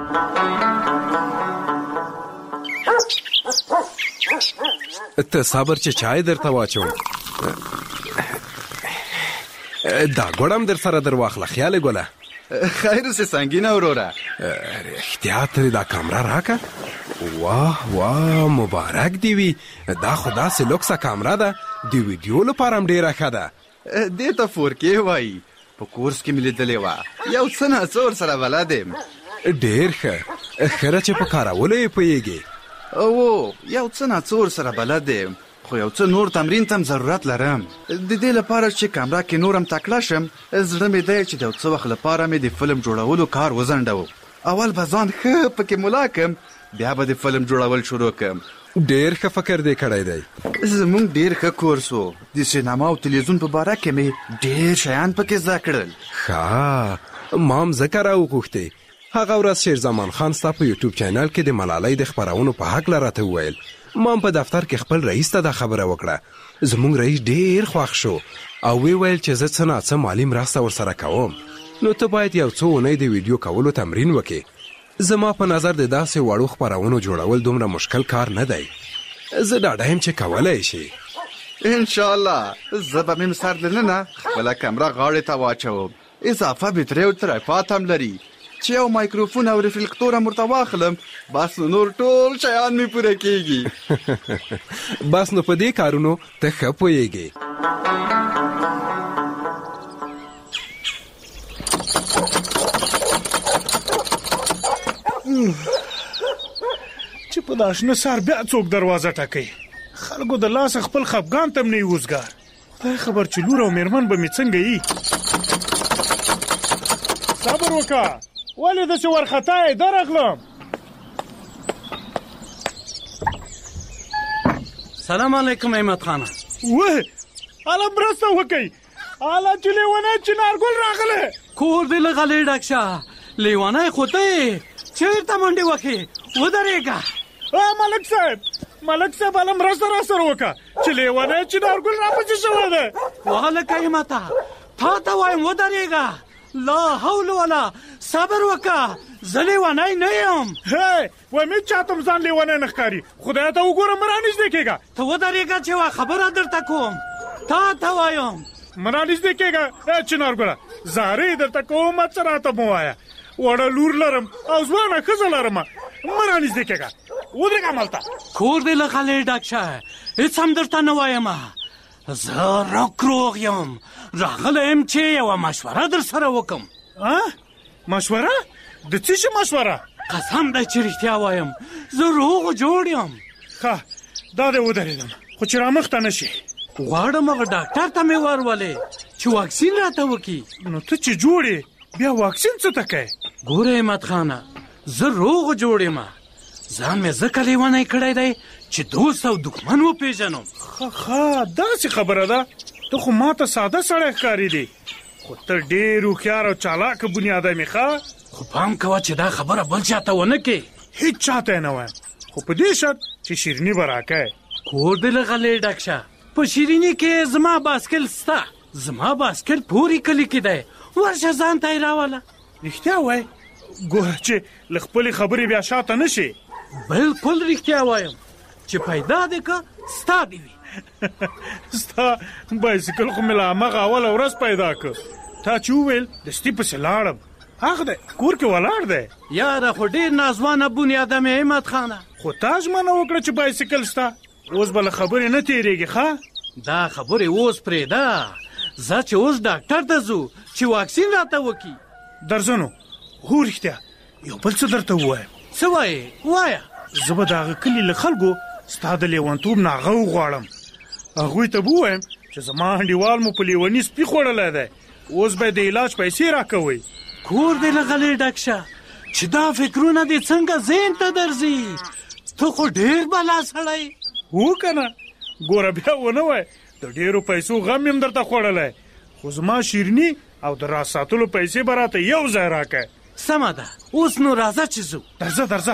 ته صبر چې چای درته واچوم دا ګوړم در سره در واخله خیال ګوله خیر اوسې سنګینه وروره احتیاط لري دا کامره راکه واه واه مبارک دی وي دا خو داسې لوکسه کامره ده د ویډیو لپاره هم ډېره ښه ده دې ته فور کې وایي په کورس کې مې لیدلې وه یو څه ناڅه ورسره بلد یم ډېر ښه ښه چې په کارولو یې پوهېږې او یو څه ناڅه ورسره بلد یم خو یو څه نور تمرین ته هم ضرورت لرم د دې لپاره چې کامره کې نور هم تکړه شم زړه مې دی چې د یو څه وخت لپاره مې د فلم جوړولو کار وځنډوم اول به ځان ښه پکې ملا کړم بیا به د فلم جوړول شروع کړم ډېر ښه فکر دې کړی دی زموږ ډېر ښه کورس و د سینما او تلویزیون په باره کې مې ډېر شیان پکې زده کړل ښه ما هم ځکه راوغوښتې هغه ورځ شیرزمان خان ستا په یوټیوب چینل کې د ملالۍ د خپرونو په هکله راته وویل ما هم په دفتر کې خپل رئیس ته دا خبره وکړه زموږ رئیس ډېر خوښ شو او وی ویل چې زه څه ناڅه مالي مرسته ورسره کوم نو ته باید یو څو اونۍ د ویډیو کولو تمرین وکې زما په نظر د داسې وړو خپرونو جوړول دومره مشکل کار نه دی زه ډاډه یم چې کولی شي انشاءالله زه به مې سر دننه خپله کمره غاړې ته واچوم اضافه بیترۍ او تریفات هم لري چې یو مایکروفون او ریفلیکتور هم ورته واخلم بس نو نور ټول شیان مې پوره کېږي بس نو په دې کارونو ته ښه پوهېږې چې په دا شنه سهار بیا څوک دروازه ټکوي خلکو د لاسه خپل خفګان ته هم نه یي وزګار خدای خبر چې لور او مېرمن به مې څنګه یي صبر وکړه ولې داسې وارخطا یې درغلم سلام علیکم احمد خانه وه هله مرسته وکئ هله چې لیونی چنارګل راغلی کور دې له غلې ډک شه لیونی خو ته یې چېرته منډې وکړې ودرېږه ملک صاحب ملک صاحب هله مرسته را سره وکړه چې لیونی چنارګل راپسې شوی دی وهلکه احمده تا ته وایم ودرېږه لا حول ولا صبر وکړه زه لیونی نه یم هی وایم هېڅ چاته هم ځان لیونی نه ښکاري خدای ته وګوره مه رانږدې کېږه ته ودرېږه چې یوه خبره درته کوم تا ته وایم مه رانږدې کېږه ای چنارګله زارۍ درته کوم څه راته مه وایه وړه لور لرم او ځوانه ښځه لرم مه رانږدې کېږه ودرېږه هملته کور دې له غلې ډک شه هېڅ هم درته نه وایم زه روغ روغ یم راغلی یم چې یوه مشوره در سره وکم مشوره؟ د څه شي مشوره؟ قسم دی چې رښتیا وایم زه روغ جوړ یم ښه دا دی ودرېدم خو چې رامخته نه شي غواړم هغه ډاکټر ته مې ورولې چې واکسین راته وکړي نو ته چې جوړ یې بیا واکسین څه ته کوې ګوره احمد خانه زه روغ جوړ یم ځان مې ځکه لیونی کړی دی چې دوست او دښمن وپېژنم ښه ښه داسې خبره ده ته خو ماته ساده سړی ښکارېدې خو ته ډېر هوښیار او چالاکه بنیاده مې ښه خو پام کوه چې دا خبره بل چاته ونه کې هېڅ چاته یې نه وایم خو په دې شرط چې شیریني به راکوې کور دې له غلې ډک شه په شیریني کې زما باسکل سته زما باسکل پورې کلي کې دی ورشه ځان ته یې راوله. رښتیا وایې؟ ګوره چې له خپلې خبرې بیا شاته نه شي. بالکل رښتیا وایم چې پیدا دې که ستا دې وي. ستا بایسکل خو مې له همغه اوله ورځ پیدا که. تا چې وویل دستي پسې لاړم. هغه دی کور کې ولاړ دی. یاره خو ډېر نازوانه بونې ادم یې همت خانه. خو تا ژمنه وکړه چې بایسکل ستا. اوس به له خبرې نه تېرېږي ښه؟ دا خبرې اوس پرېږده. زه چې اوس ډاکټر ته ځو چې واکسین راته وکړي. درځه نو. هو رښتیا یو بل څه درته ووایم. څه وایې؟ وایه. زه به د هغه کلي له خلکو ستا د لیونتوب نه هغه وغواړم. هغوی ته به ووایم چې زما انډیوال مو په لیوني سپي خوړلی دی، اوس به د علاج پیسې راکوئ. کور دې له غلې ډک شه چې دا فکرونه دې څنګه ذهن ته درځي. ته خو ډېر بلا سړی. هو که نه؟ ګوره بیا ونه وای د ډېرو پیسو غم یم درته خوړلی، خو زما شیرني او د راز ساتلو پیسې به راته یو ځای راکړه. سمه ده، اوس نو راځه چې ځو. درځه درځه.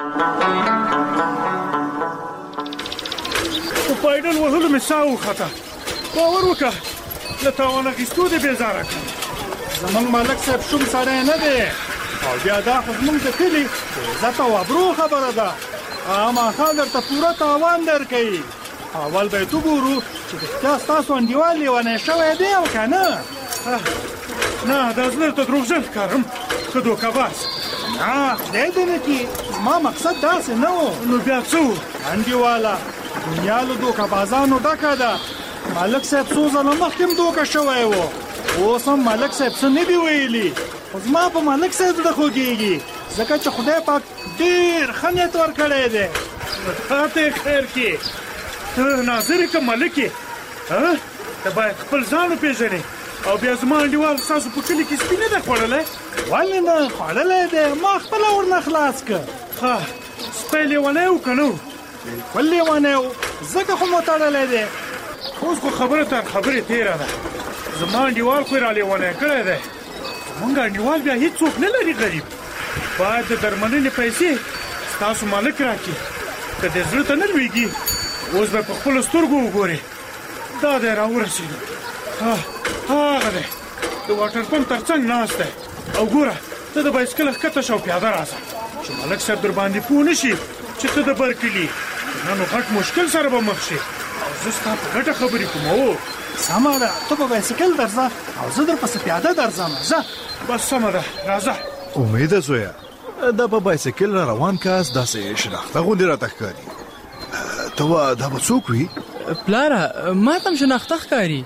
په پایډل وهلو مې ساه وخته. باور وکړه له تاوان اخیستو دې بېزاره کړم. زموږ ملک صاحب شوم سړی نه دی، او بیا دا خو زموږ د کلي د عزت او ابرو خبره ده. خامخا درته پوره تاوان درکوي. اول به یې تو ګورو چې رښتیا ستاسو انډیوال لیونی شوی دی او که نه. نه دا زه درته دروغجن ښکارم ښه دوکهباز. نه خدای دې نه کړي، زما مقصد داسې نه و. نو بیا څه و؟ انډیواله دنیا له دوکهبازانو ډکه ده. ملک صاحب څو ځله مخکې هم دوکه شوی و، اوس هم ملک صاحب څه نه دي ویلي. خو زما په ملک صاحب زړه خوږېږي ځکه چې خدای پاک ډېر ښه نیت ورکړی دی. تا ته یې خیر کړي. ته ناظر یې که ملک یې؟ ته باید خپل ځان وپېژنې. او بیا زما انډیوال ستاسو په کلي کې سپي نه دی خوړلی؟ ولې نه خوړلی دی، ما خپله ورنه خلاص کړ. ښه سپی لیونی و که نه و؟ بالکل لیونی و، ځکه خو مو تړلی دی. اوس خو خبره تر خبرې تېره ده. زما انډیوال خو یې را لیونی کړی دی. زمونږ انډیوال بیا هېڅوک نه لري غریب. باید د درملنې پیسې ستاسو مالک راکړي. که دې زړه ته نه لوېږي اوس به په خپلو سترګو وګورې. دا دی راورسېدو. هغه دی د واټر پمپ تر څنګ ناست دی. او ګوره ته د بایسکل ښکته شه او پیاده راځه چې ملک صاحب در باندې پوه نه شي چې ته د بر کلي. نه نو غټ مشکل سره به مخ شي. او زه ستا په ګټه خبرې کوم. او سمه ده، ته په بایسکل درځه او زه در پسې پیاده درځم. ځه بس سمه ده راځه. امیده زویه دا په بایسکل را روان کاس داسې شناخته غوندې راته ښکاري. ته وا دا به څوک وي؟ پلاره ما ته هم شناخته ښکاري.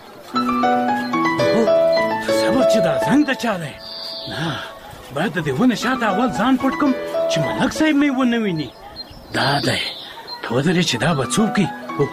تصور چې دا زنګ د چا دی؟ نه باید د دې ونې شاته اول ځان پټ کړم چې ملک صاحب مې ونه ویني. دا دی ته ودرې چې دا به څوک وي.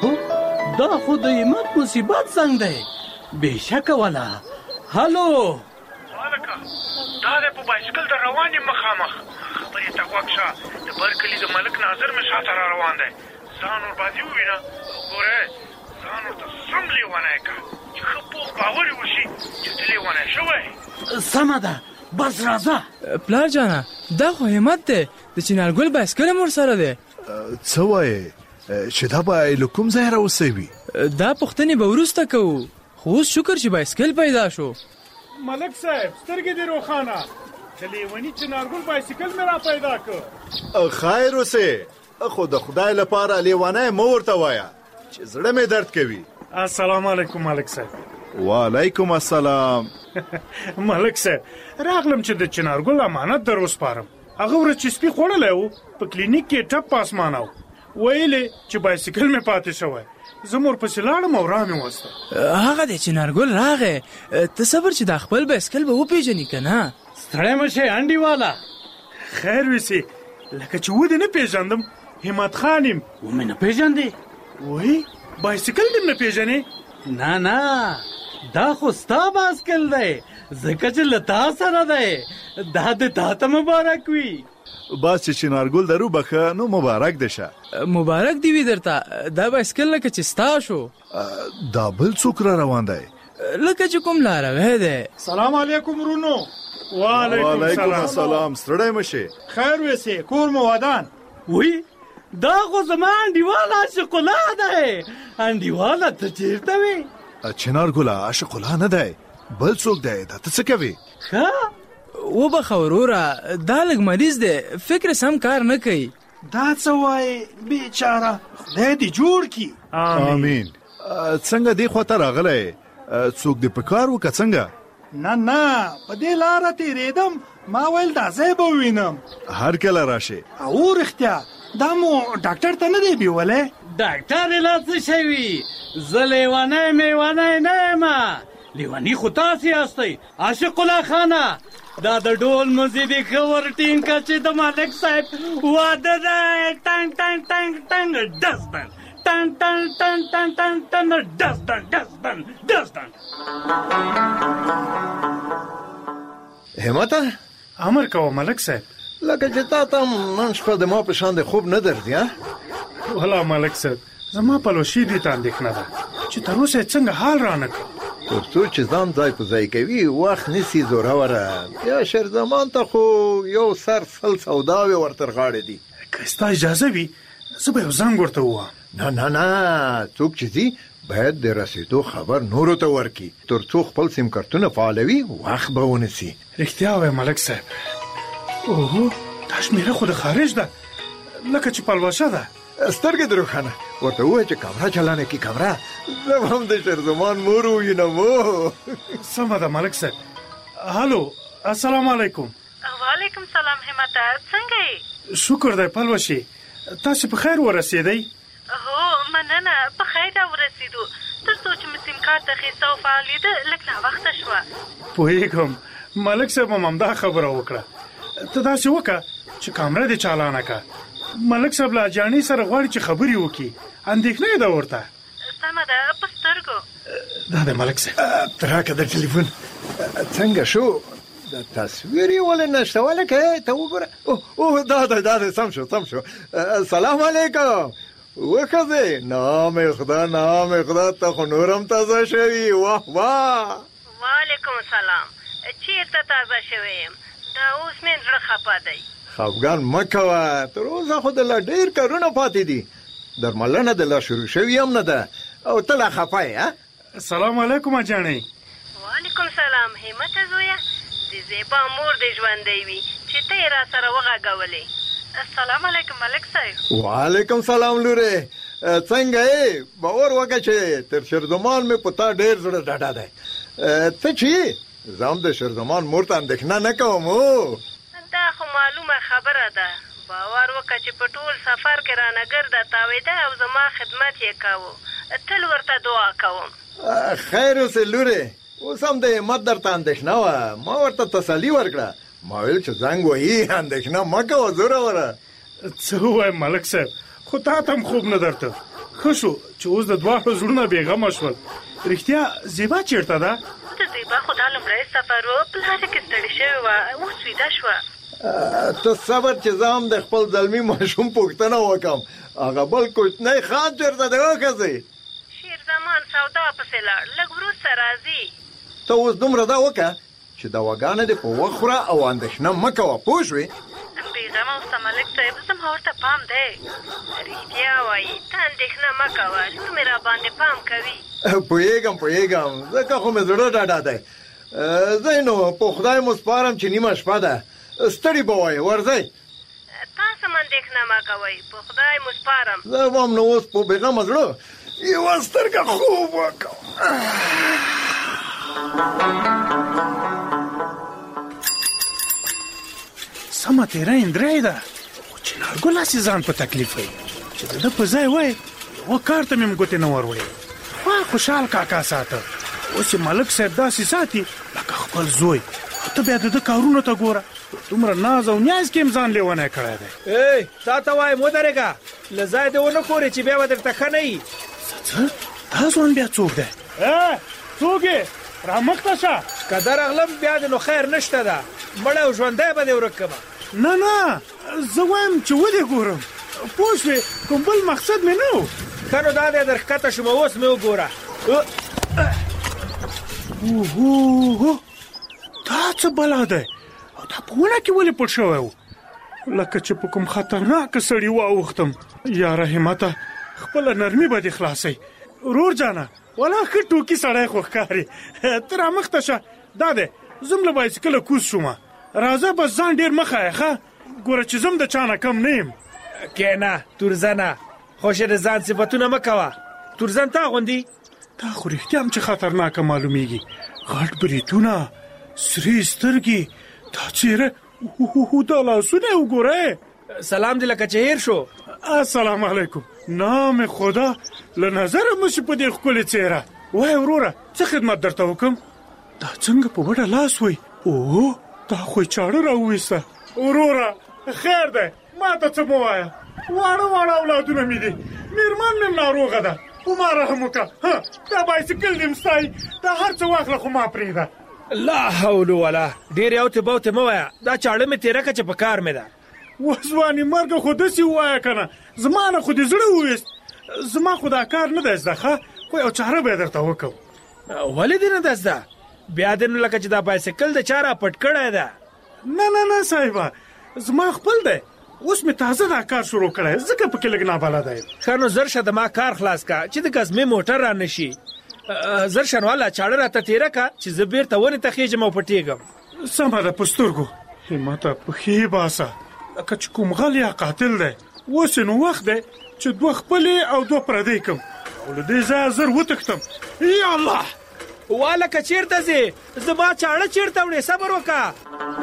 دا خو د همت مصیبت زنګ دی بېشکه ولا. هلو هلکه دا دی په بایسکل در روان یم مخامخ. خبرې ته غوږ شه، د بر کلي د ملک ناظر مې شاته را روان دی. ځان ورباندې ووینه او ګوره ځان ورته سم لیونی که چې ښه پوخ باور یې وشي چې ته لیونی شوی. سمه ده بس راځه. پلار جانه دا خو همت دی، د چنارګل بایسکل هم ورسره دی. څه وایې چې دا به له کوم ځای راوسوي؟ دا پوښتنې به وروسته کوو، خو اوس شکر چې بایسکل پیدا شو. ملک صاحب سترګې دې روښانه، د لیوني چنارګل بایسکل مې را پیدا کړ. خیر اوسې، خو د خدای لپاره لیونی مه ورته وایه چې زړه مې درد کوي. السلام علیکم ملک صاحب. وعلیکم السلام. ملک صاحب راغلم چې د چنارګل امانت در وسپارم. هغه ورځ چې سپي خوړلی و په کلینیک کې ټپ په اسمانه و، ویلې چې بایسکل مې پاتې شوی. زه مور پسې لاړم او را مې وسته. هغه دی چنارګل راغی. ته صبر چې دا خپل بایسکل به وپېژنې که نه. ستړی مه شئ انډیواله. خیر وسې لکه چې ودې نه پېژندم. همت خان یم. ومې نه پېژندې؟ وایي بایسکل دې نه پېژنې؟ نه نه دا خو ستا بایسکل دی ځکه چې له تا سره دی. دا د تا ته مبارک وي. بس چې چنارګل درو بخه نو مبارک دې شه. مبارک دی وي درته. دا بایسکل لکه چې ستا شو. دا بل څوک را روان دی؟ لکه چې کوم لاروی دی. سلام علیکم رونو. وعلیکم السلام. ستړی مه شې. خیر وسې کور مو ودان. وی دا خو زما انډیوال عاشق الله دی. انډیواله ته چېرته وې؟ چنارګله عاشق الله نه دی، بل څوک دی دا ته څه کوي ښه وبخه وروره دا لږ مریض دی فکر سم کار نه کوي دا څه وایي بیچاره خدای دې جوړ کړي آمین څنګه دې خواته راغلی څوک دې په کار وکړه څنګه نه نه په دې لاره تېرېدم ما ویل دا ځای به ووینم هر کله راشې او رښتیا دا مو ډاکټر ته نه دی بیولی ډاکټر یې لا څه شوي زه لیونی میونی نه یم لیوني خو تاسې یاستئ عاشق الله خانه دا د ډول مزیدي ښه ور ټینګ که چې د ملک صاحب واده دی ټنګ ټنګ ټنګ ټنګ ډزدن ټنګ ټنګ ټنګ ټنګ ټنګ ټنګ ډزدن ډزدن ډزدن همته امر کوه ملک صاحب لکه چې تا ته نن شپه د ما په شان د خوب نه درځي ها والله ملک صاحب زما پلوشي دې ته اندېښنه ده چې تر اوسه یې څنګه حال رانه کړ تر څو چې ځان ځای په ځای کوي وخت نیسي زوروره یا شیرزمان ته خو یو سر سل سوداوې ورتر غاړې دي که ستا اجازه وي زه به یو زنګ ورته ووایم نه نه نه څوک چې ځي باید د رسېدو خبر نورو ته ورکړي تر څو خپل سیم کارتونه فعالوي وخت به ونیسي رښتیا وایې ملک صاحب اوهو دا شمېره خو د خارج ده لکه چې پلوشه ده سترګې دې روښانه ورته ووایه چې کامره چلانه کړي کامره زه به هم د شیرزمان مور ووینم سمه ده ملک صاحب هلو السلام علیکم وعلیکم سلام همته څنګه یې شکر دی پلوشي تاسې په خیر ورسېدئ هو مننه په خیر راورسېدو تر څو چې مې سیم کارت اخیسته او فعالېده لږ ناوخته شوه پوهېږم ملک صاحب هم همدا خبره وکړه ته داسې وکړه چې کامره دې چالانه کړه ملک صاحب له اجاڼۍ سره غواړي چې خبرې وکړي اندېښنه یې ده ورته سمه ده په سترګو دا دی ملک صاحب ته راکړه د ټلیفون څنګه شو د تصویر یې ولې نشته ولکه ته وګوره اوه دا دی دا دی سم شو سم شو سلام علیکم وښځې نام خدا نام خدا ته خو نورم تازه شوي واه واه وعلیکم السلام چیرته تازه شوی یم دا اوس مې زړه خفه دی خفګان مه کوه تر اوسه خو د لا ډېر کارونه پاتې دي درملنه د لا شروع شوي هم نه ده او ته لا خفه یې السلام علیکم اجاڼۍ وعلیکم سلام همته زویه د زیبا مور دې ژوندی وي چې ته یې را سره وغږولې السلام علیکم ملک صاحب وعلیکم سلام لورې څنګه یې باور وکړه چې تر شیرزمان مې په تا ډېر زړه ډاډه دی ته چې زه هم د شیرزمان مور ته اندېښنه نه کوم دا خو معلومه خبره ده باور وکړه چې په ټول سفر کې رانه ګرده تاوېده او زما خدمت یې کاوه تل ورته دعا کوم خیر اوسې لورې اوس هم د همت درته اندېښنه وه ما ورته تسلي ورکړه ما ویل چې زنګ وهي اندېښنه مه کوه زوروره څه ووایم ملک صاحب خو تا ته هم خوب نه درته ښه شو چې اوس د دواړو زړونه بېغمه شول رښتیا زیبا چېرته ده د زیبا خو دا لومړی سفر و په لاره کې ستړې شوې وه اوس ویده شوه ته صبر چې زه هم د خپل زلمي ماشوم پوښتنه وکړم هغه بل کوچنی خان چېرته دی وښځې شیرزمان سودا پسې لاړ لږ وروسته راځي ته اوس دومره دا وکړه چې دواګانې دې په وخت خوره او اندېښنه مه کوه پوه شوې بېغمه اوسه ملک صاحب زما ورته پام دی رښتیا وایي ته اندېښنه مه کوه لور مې را باندې پام کوي پوهېږم پوهېږم ځکه خو مې زړه ډاډه دی ځئ نو په خدای مو سپارم چې نیمه شپه ده ستړي به وایې ورځئ تاسو هم اندېښنه مه کوئ په خدای مو سپارم زه به هم نو اوس په بېغمه زړه یوه سترګه خوب وکړم سمه تېره اندرۍ ده خو چې نارګل هسې ځان په تکلیف وی چې د ده په ځای وای یوه کار ته مې م ګوتې نه ور وړې خوا خوشحال کاکا ساته اوس چې ملک صاحب داسې ساتي لکه خپل زوی ته بیا د ده کارونو ته ګوره دومره ناز او نیاز کې م ځان لیونی کړی دی ای تا ته وایم ودرېږه له ځای دې ونه ښورې چې بیا به درته ښه نه وي څه دا ځوان بیا څوک دی څوک یې را مخته شه که درغلم بیا د نو خیر نشته ده مړی او ژوندی به دې ورک کړمه نه نه زه وایم چې ودې ګورم پوه شوې کوم بل مقصد مې نه و ښه نو دا دی در ښکته شومه اوس مې وګوره اوهو دا څه بلا دی او دا په ونه کې ولې پټ شوی و لکه چې په کوم خطرناکه سړي واوښتم یاره همته خپله نرمي به دې خلاصئ ورور جانه ولا ښه ټوکي سړی خو ښکاري. ته رامخته شه. دا دی زم له بایسکله کوز شومه. راځه بس ځان ډېر مه ښایه ښه. ګوره چې زم د چا نه کم نه یم. کېنه تورزنه، خوښه د ځان صفتونه مه کوه. تورزن تا غوندي دا خو رښتیا هم چې خطرناکه معلومیږي. غټ بریتونه، سرې سترګې، دا څېره، دا لاسونه یې وګوره. سلام دې لکه چې هیر شو. السلام علیکم. نام خدا له نظره مشي په دې ښکلې څېره. وای وروره څه خدمت درته وکړم؟ دا څنګه په وډه لاس وی؟ اوه دا خو یې چاړه راوویسته. وروره خیر دی ما ته څه مه وایه. واړه واړه اولادونه مې دي، مېرمن مې ناروغه ده. خو ما رحم وکړه. دا بایسکل دې مستایي، دا هر څه واخله خو ما پرېږده. لا حول ولا. ډېر یوتې بوتې مه وایه، دا چاړه مې تېره کړه چې په کار مې ده. وځوانې مرګه خو داسې ووایه که نه، زما نه خو دې زړه وویست. زما خو دا کار نه دی زده ښه، خو یو چاره به یې درته وکړم. ولې دې نه ده زده؟ بیا دې نو لکه چې دا بایسکل د چا را پټ کړی ده. نه نه نه صاحبه زما خپل دی، اوس مې تازه دا کار شروع کړی ځکه پکې لږ نابلده یم. ښه نو زر شه د ما کار خلاص کا چې د ګزمې موټر را نشي. زر شه نو والا چاړه راته تېره کا چې زه بېرته ونې ته خېږم او پټېږم. سمه ده په سترګو. همته پښې باسه لکه چې کوم غل یا قاتل دی. اوس نو وخت دی چې دوه خپلې او دوه پردی کړم او له دې ځایه زر وتښتم. یا الله واله که چېرته ځې زما چاړه چېرته وړې؟ صبر وکړه.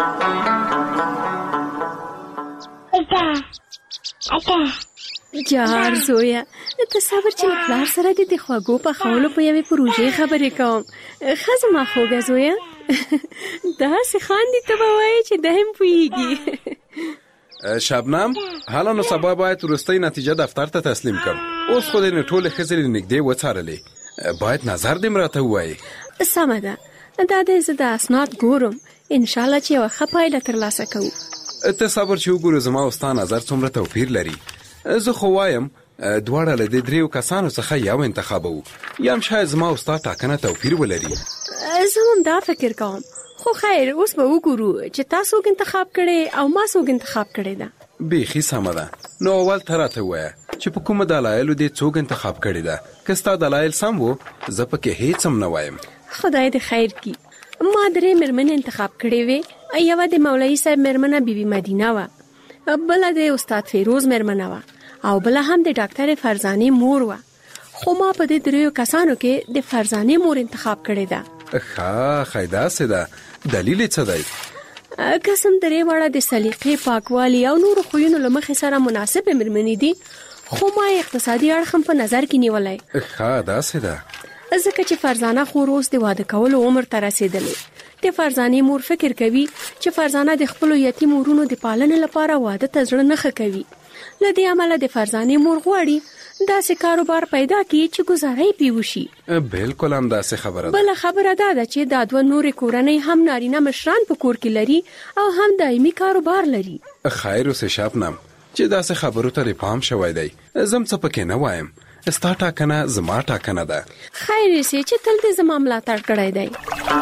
جار زویا ته صبر چې له پلار سره دې د خوږو پخولو په یوې پروژې خبرې کوم. ښه زما خوږه زویا داسې خاندي ته به وایې چې ده هم پوهېږي. شبنم حالا نو سبا باید وروستۍ نتیجه دفتر ته تسلیم کړم. اوس خو دې نو ټولې ښځې له نږدې وڅارلې، باید نظر دې م راته ووایې. سمه ده دا دی زه د اسناد ګورم، انشاءالله چې یوه ښه پایله ترلاسه کوو. ته صبر چې وګورو زما او ستا نظر څومره توپیر لري. زه خو وایم دواړه له دې دریو کسانو څخه یو انتخابوو، یا هم شاید زما او ستا ټاکنه توپیر ولري. زه هم دا فکر کوم، خو خیر اوس به وګورو چې تا څوک انتخاب کړی او ما څوک انتخاب کړی ده. بیخي سمه ده. نو اول ته راته ووایه چې په کومه دلایلو دې څوک انتخاب کړی ده. که ستا دلایل سم وو زه پکې هیڅ هم نه وایم. خدای دې خیر کړي. ما درې مېرمنې انتخاب کړې وې. یوه د مولوي صاحب مېرمنه بیبي مدینه وه، بله د استاد فیروز مېرمنه وه او بله هم د ډاکټرې فرزانې مور وه. خو ما په دې دریو کسانو کې د فرزانې مور انتخاب کړې ده. ښه ښه داسې ده. دلیل یې څه دی؟ قسم درې واړه د سلیقې، پاکوالي او نورو خویونو له مخې سره مناسبې مېرمنې دي، خو ما اقتصادي اړخ هم په نظر کې نیولی. ښه داسې ده. ځکه چې فرزانه خور اوس د واده کولو عمر ته رسېدلی. د فرزانې مور فکر کوي چې فرزانه د خپلو یتیم ورونو د پالنې لپاره واده ته زړه نه ښه کوي. له دې امله د فرزانې مور غواړي داسې کاروبار پیدا کړي چې ګزاره یې پرې وشي. بالکل همداسې خبره ده. بله خبره دا ده چې دا دوه نورې کورنۍ هم نارینه مشران په کور کې لري او هم دایمي کاروبار لري. خیر اوسې شبنم چې داسې خبرو ته پام شوی دی. زم څه پکې نه وایم، ستا ټاکنه زما ټاکنه ده. خیر یې چې تل دې زما ملاتړ کړی دی.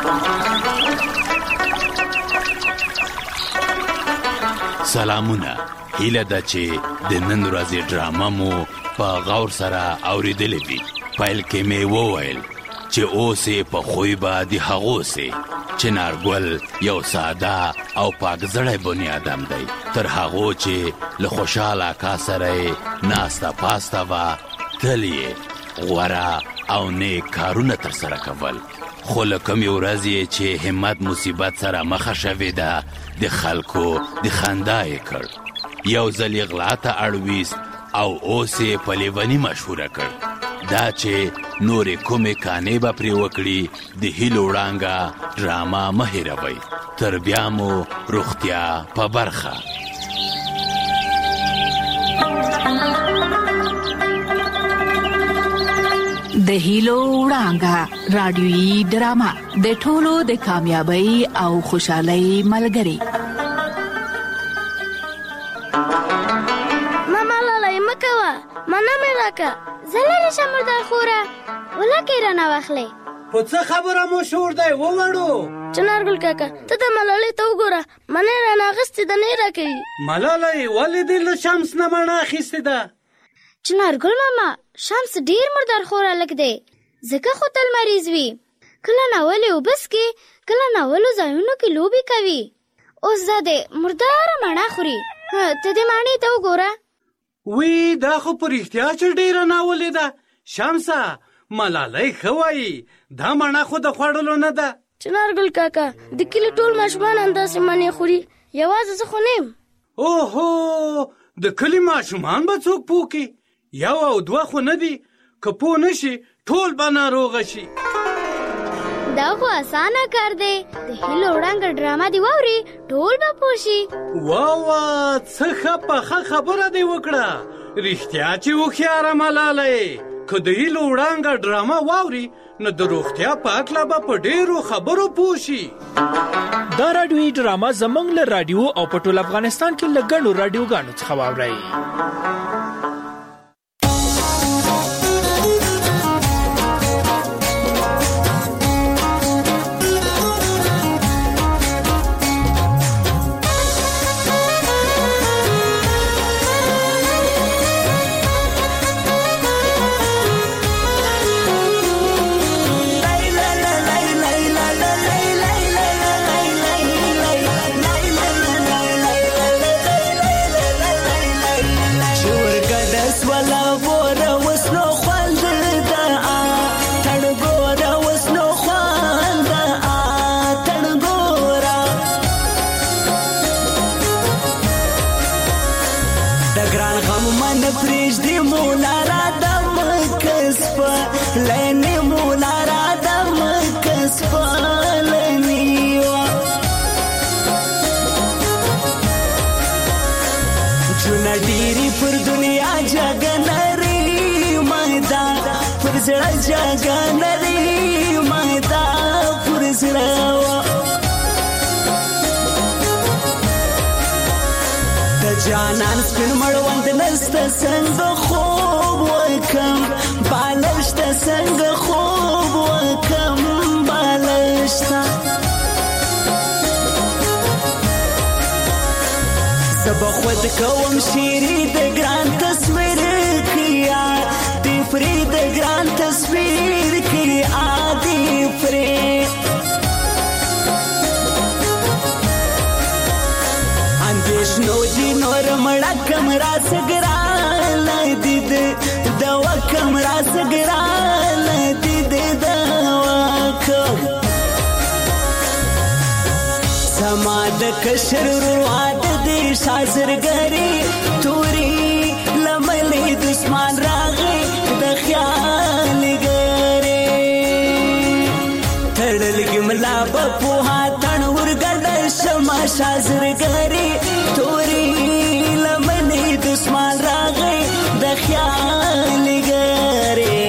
سلامونه. هیله ده چې د نن ورځې ډرامه مو په غور سره اوریدلې وي. پیل کې مې وویل چې اوس یې په خوی به د هغو سې چې نارګل یو ساده او پاک زړی بني آدم دی، تر هغو چې له خوشحال اکا سره ناسته پاسته وه، تل یې غوره او نیک کارونه ترسره کول. خو له کومې ورځې چې همت مصیبت سره مخه شوې ده د خلکو د خندا یې کړ، یو ځل یې غلا ته اړویست او اوس یې په لیوني مشهوره کړ. دا چې نورې کومې کانې به پرې وکړي د هیلو وړانګه ډرامه مه هېروئ. تر بیا مو روغتیا په برخه. د هیلو وړانګه رادیویي ډرامه د ټولو د کامیابی او خوشحالۍ ملګری. ماما لاله مکوه مانا مې راکه زلل شمر در خوره ولکه رانه واخلې. خو څه خبره مو شور دی ووړو؟ چنارګل کاکا ته د ملالۍ ته وګوره، منې رانه اخیستې ده نه راکوي. ملالۍ ولې دې له شمس نه مڼه اخیستې ده؟ چنارګل ماما شمس ډېر مردار خوره لک دی. ځکه خو تل مریض وي. کله ناولې اوبس کې، کله ناولو ځایونو کې لوبې کوي. اوس دا د مرداره مڼه خوري. ته دې مڼې ته وګوره. وی دا خو په رښتیا چې ډېره ناولې ده. شمسه ملالۍ ښه وایي، دا مڼه خو د خوړلو نه ده. چنارګل کاکا د کلي ټول ماشومان همداسې مڼې خوري، یوازې زه خو نه یم. اوهو د کلي ماشومان به څوک پوه کړي؟ یو او دوه خو نه دي، که پوه نه شي ټول به ناروغه شي. دا خو اسانه کار دی. د هیلو وړانګه ډرامه دی واوري، ټول به پوه شي. واوا څه ښه پخه خبره دې وکړه. رښتیا چې هوښیاره ملالۍ، که د هیلو وړانګه ډرامه واوري نو د روغتیا په هکله به په ډېرو خبرو پوه شي. دا راډیویي ډرامه زموږ له راډیو او په ټول افغانستان کې له ګڼو راډیوګانو څخه واورئ. جانان سپین مړوند نسته څنګه خوب وکم بالشته څنګه خوب وکم بالشته زبا خود کوم شیری د ګران تصویر کیا دی فری د ګران تصویر کیا دی فری نو دی نور مړه کمرا سګران دید دوا کمرا سګران دید دوا کم سما د کشر رواد دی شازرګری توري لملې دشمن راغی د خیال ګری تړل ګملا په هاتن ورګل شما شازرګری توري لمنې دشمن راغی د خیال ګری.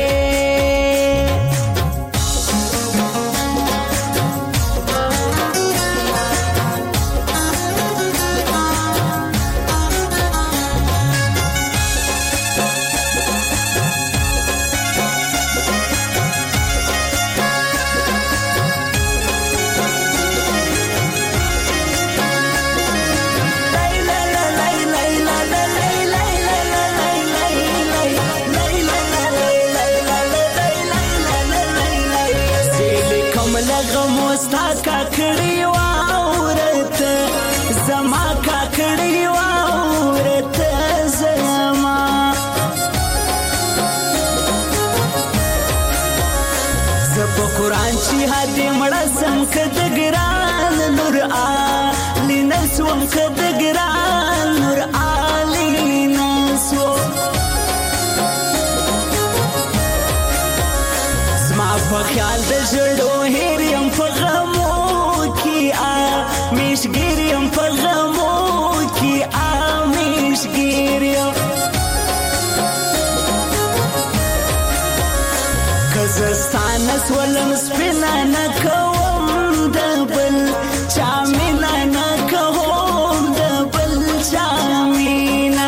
قرآن چې هدي مړه سم کد ګران نور علی نسوم کد ګران نور علی نسو زما په خیال د جړو هریم په غمو کې ا مشګریم په غمو کې ا مشګریم زستان سولم سپینا نکوم دبل چامینا نکوم دبل چامینا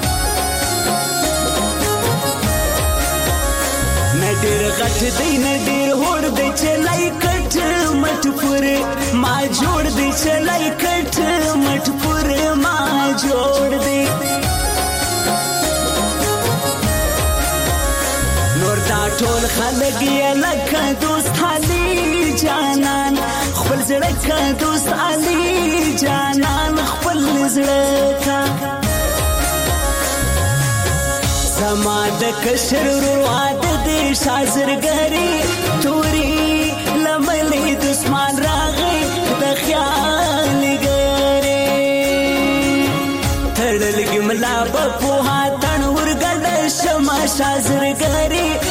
ندیر غټ دی ندیر هور دی چلای کټ مټ پوره ما جوړ دی چلای کټ مټ پوره ما جوړ دی نور دا ټول خلک یې لکه دوست علي جانان خپل زړه کا دوست علي جانان خپل زړه کا زما د کشر رواد دې شازرګری توري لملې دسمان راغی د خیال ګری تړل ګملا په پوها تن ورګل شما شازرګری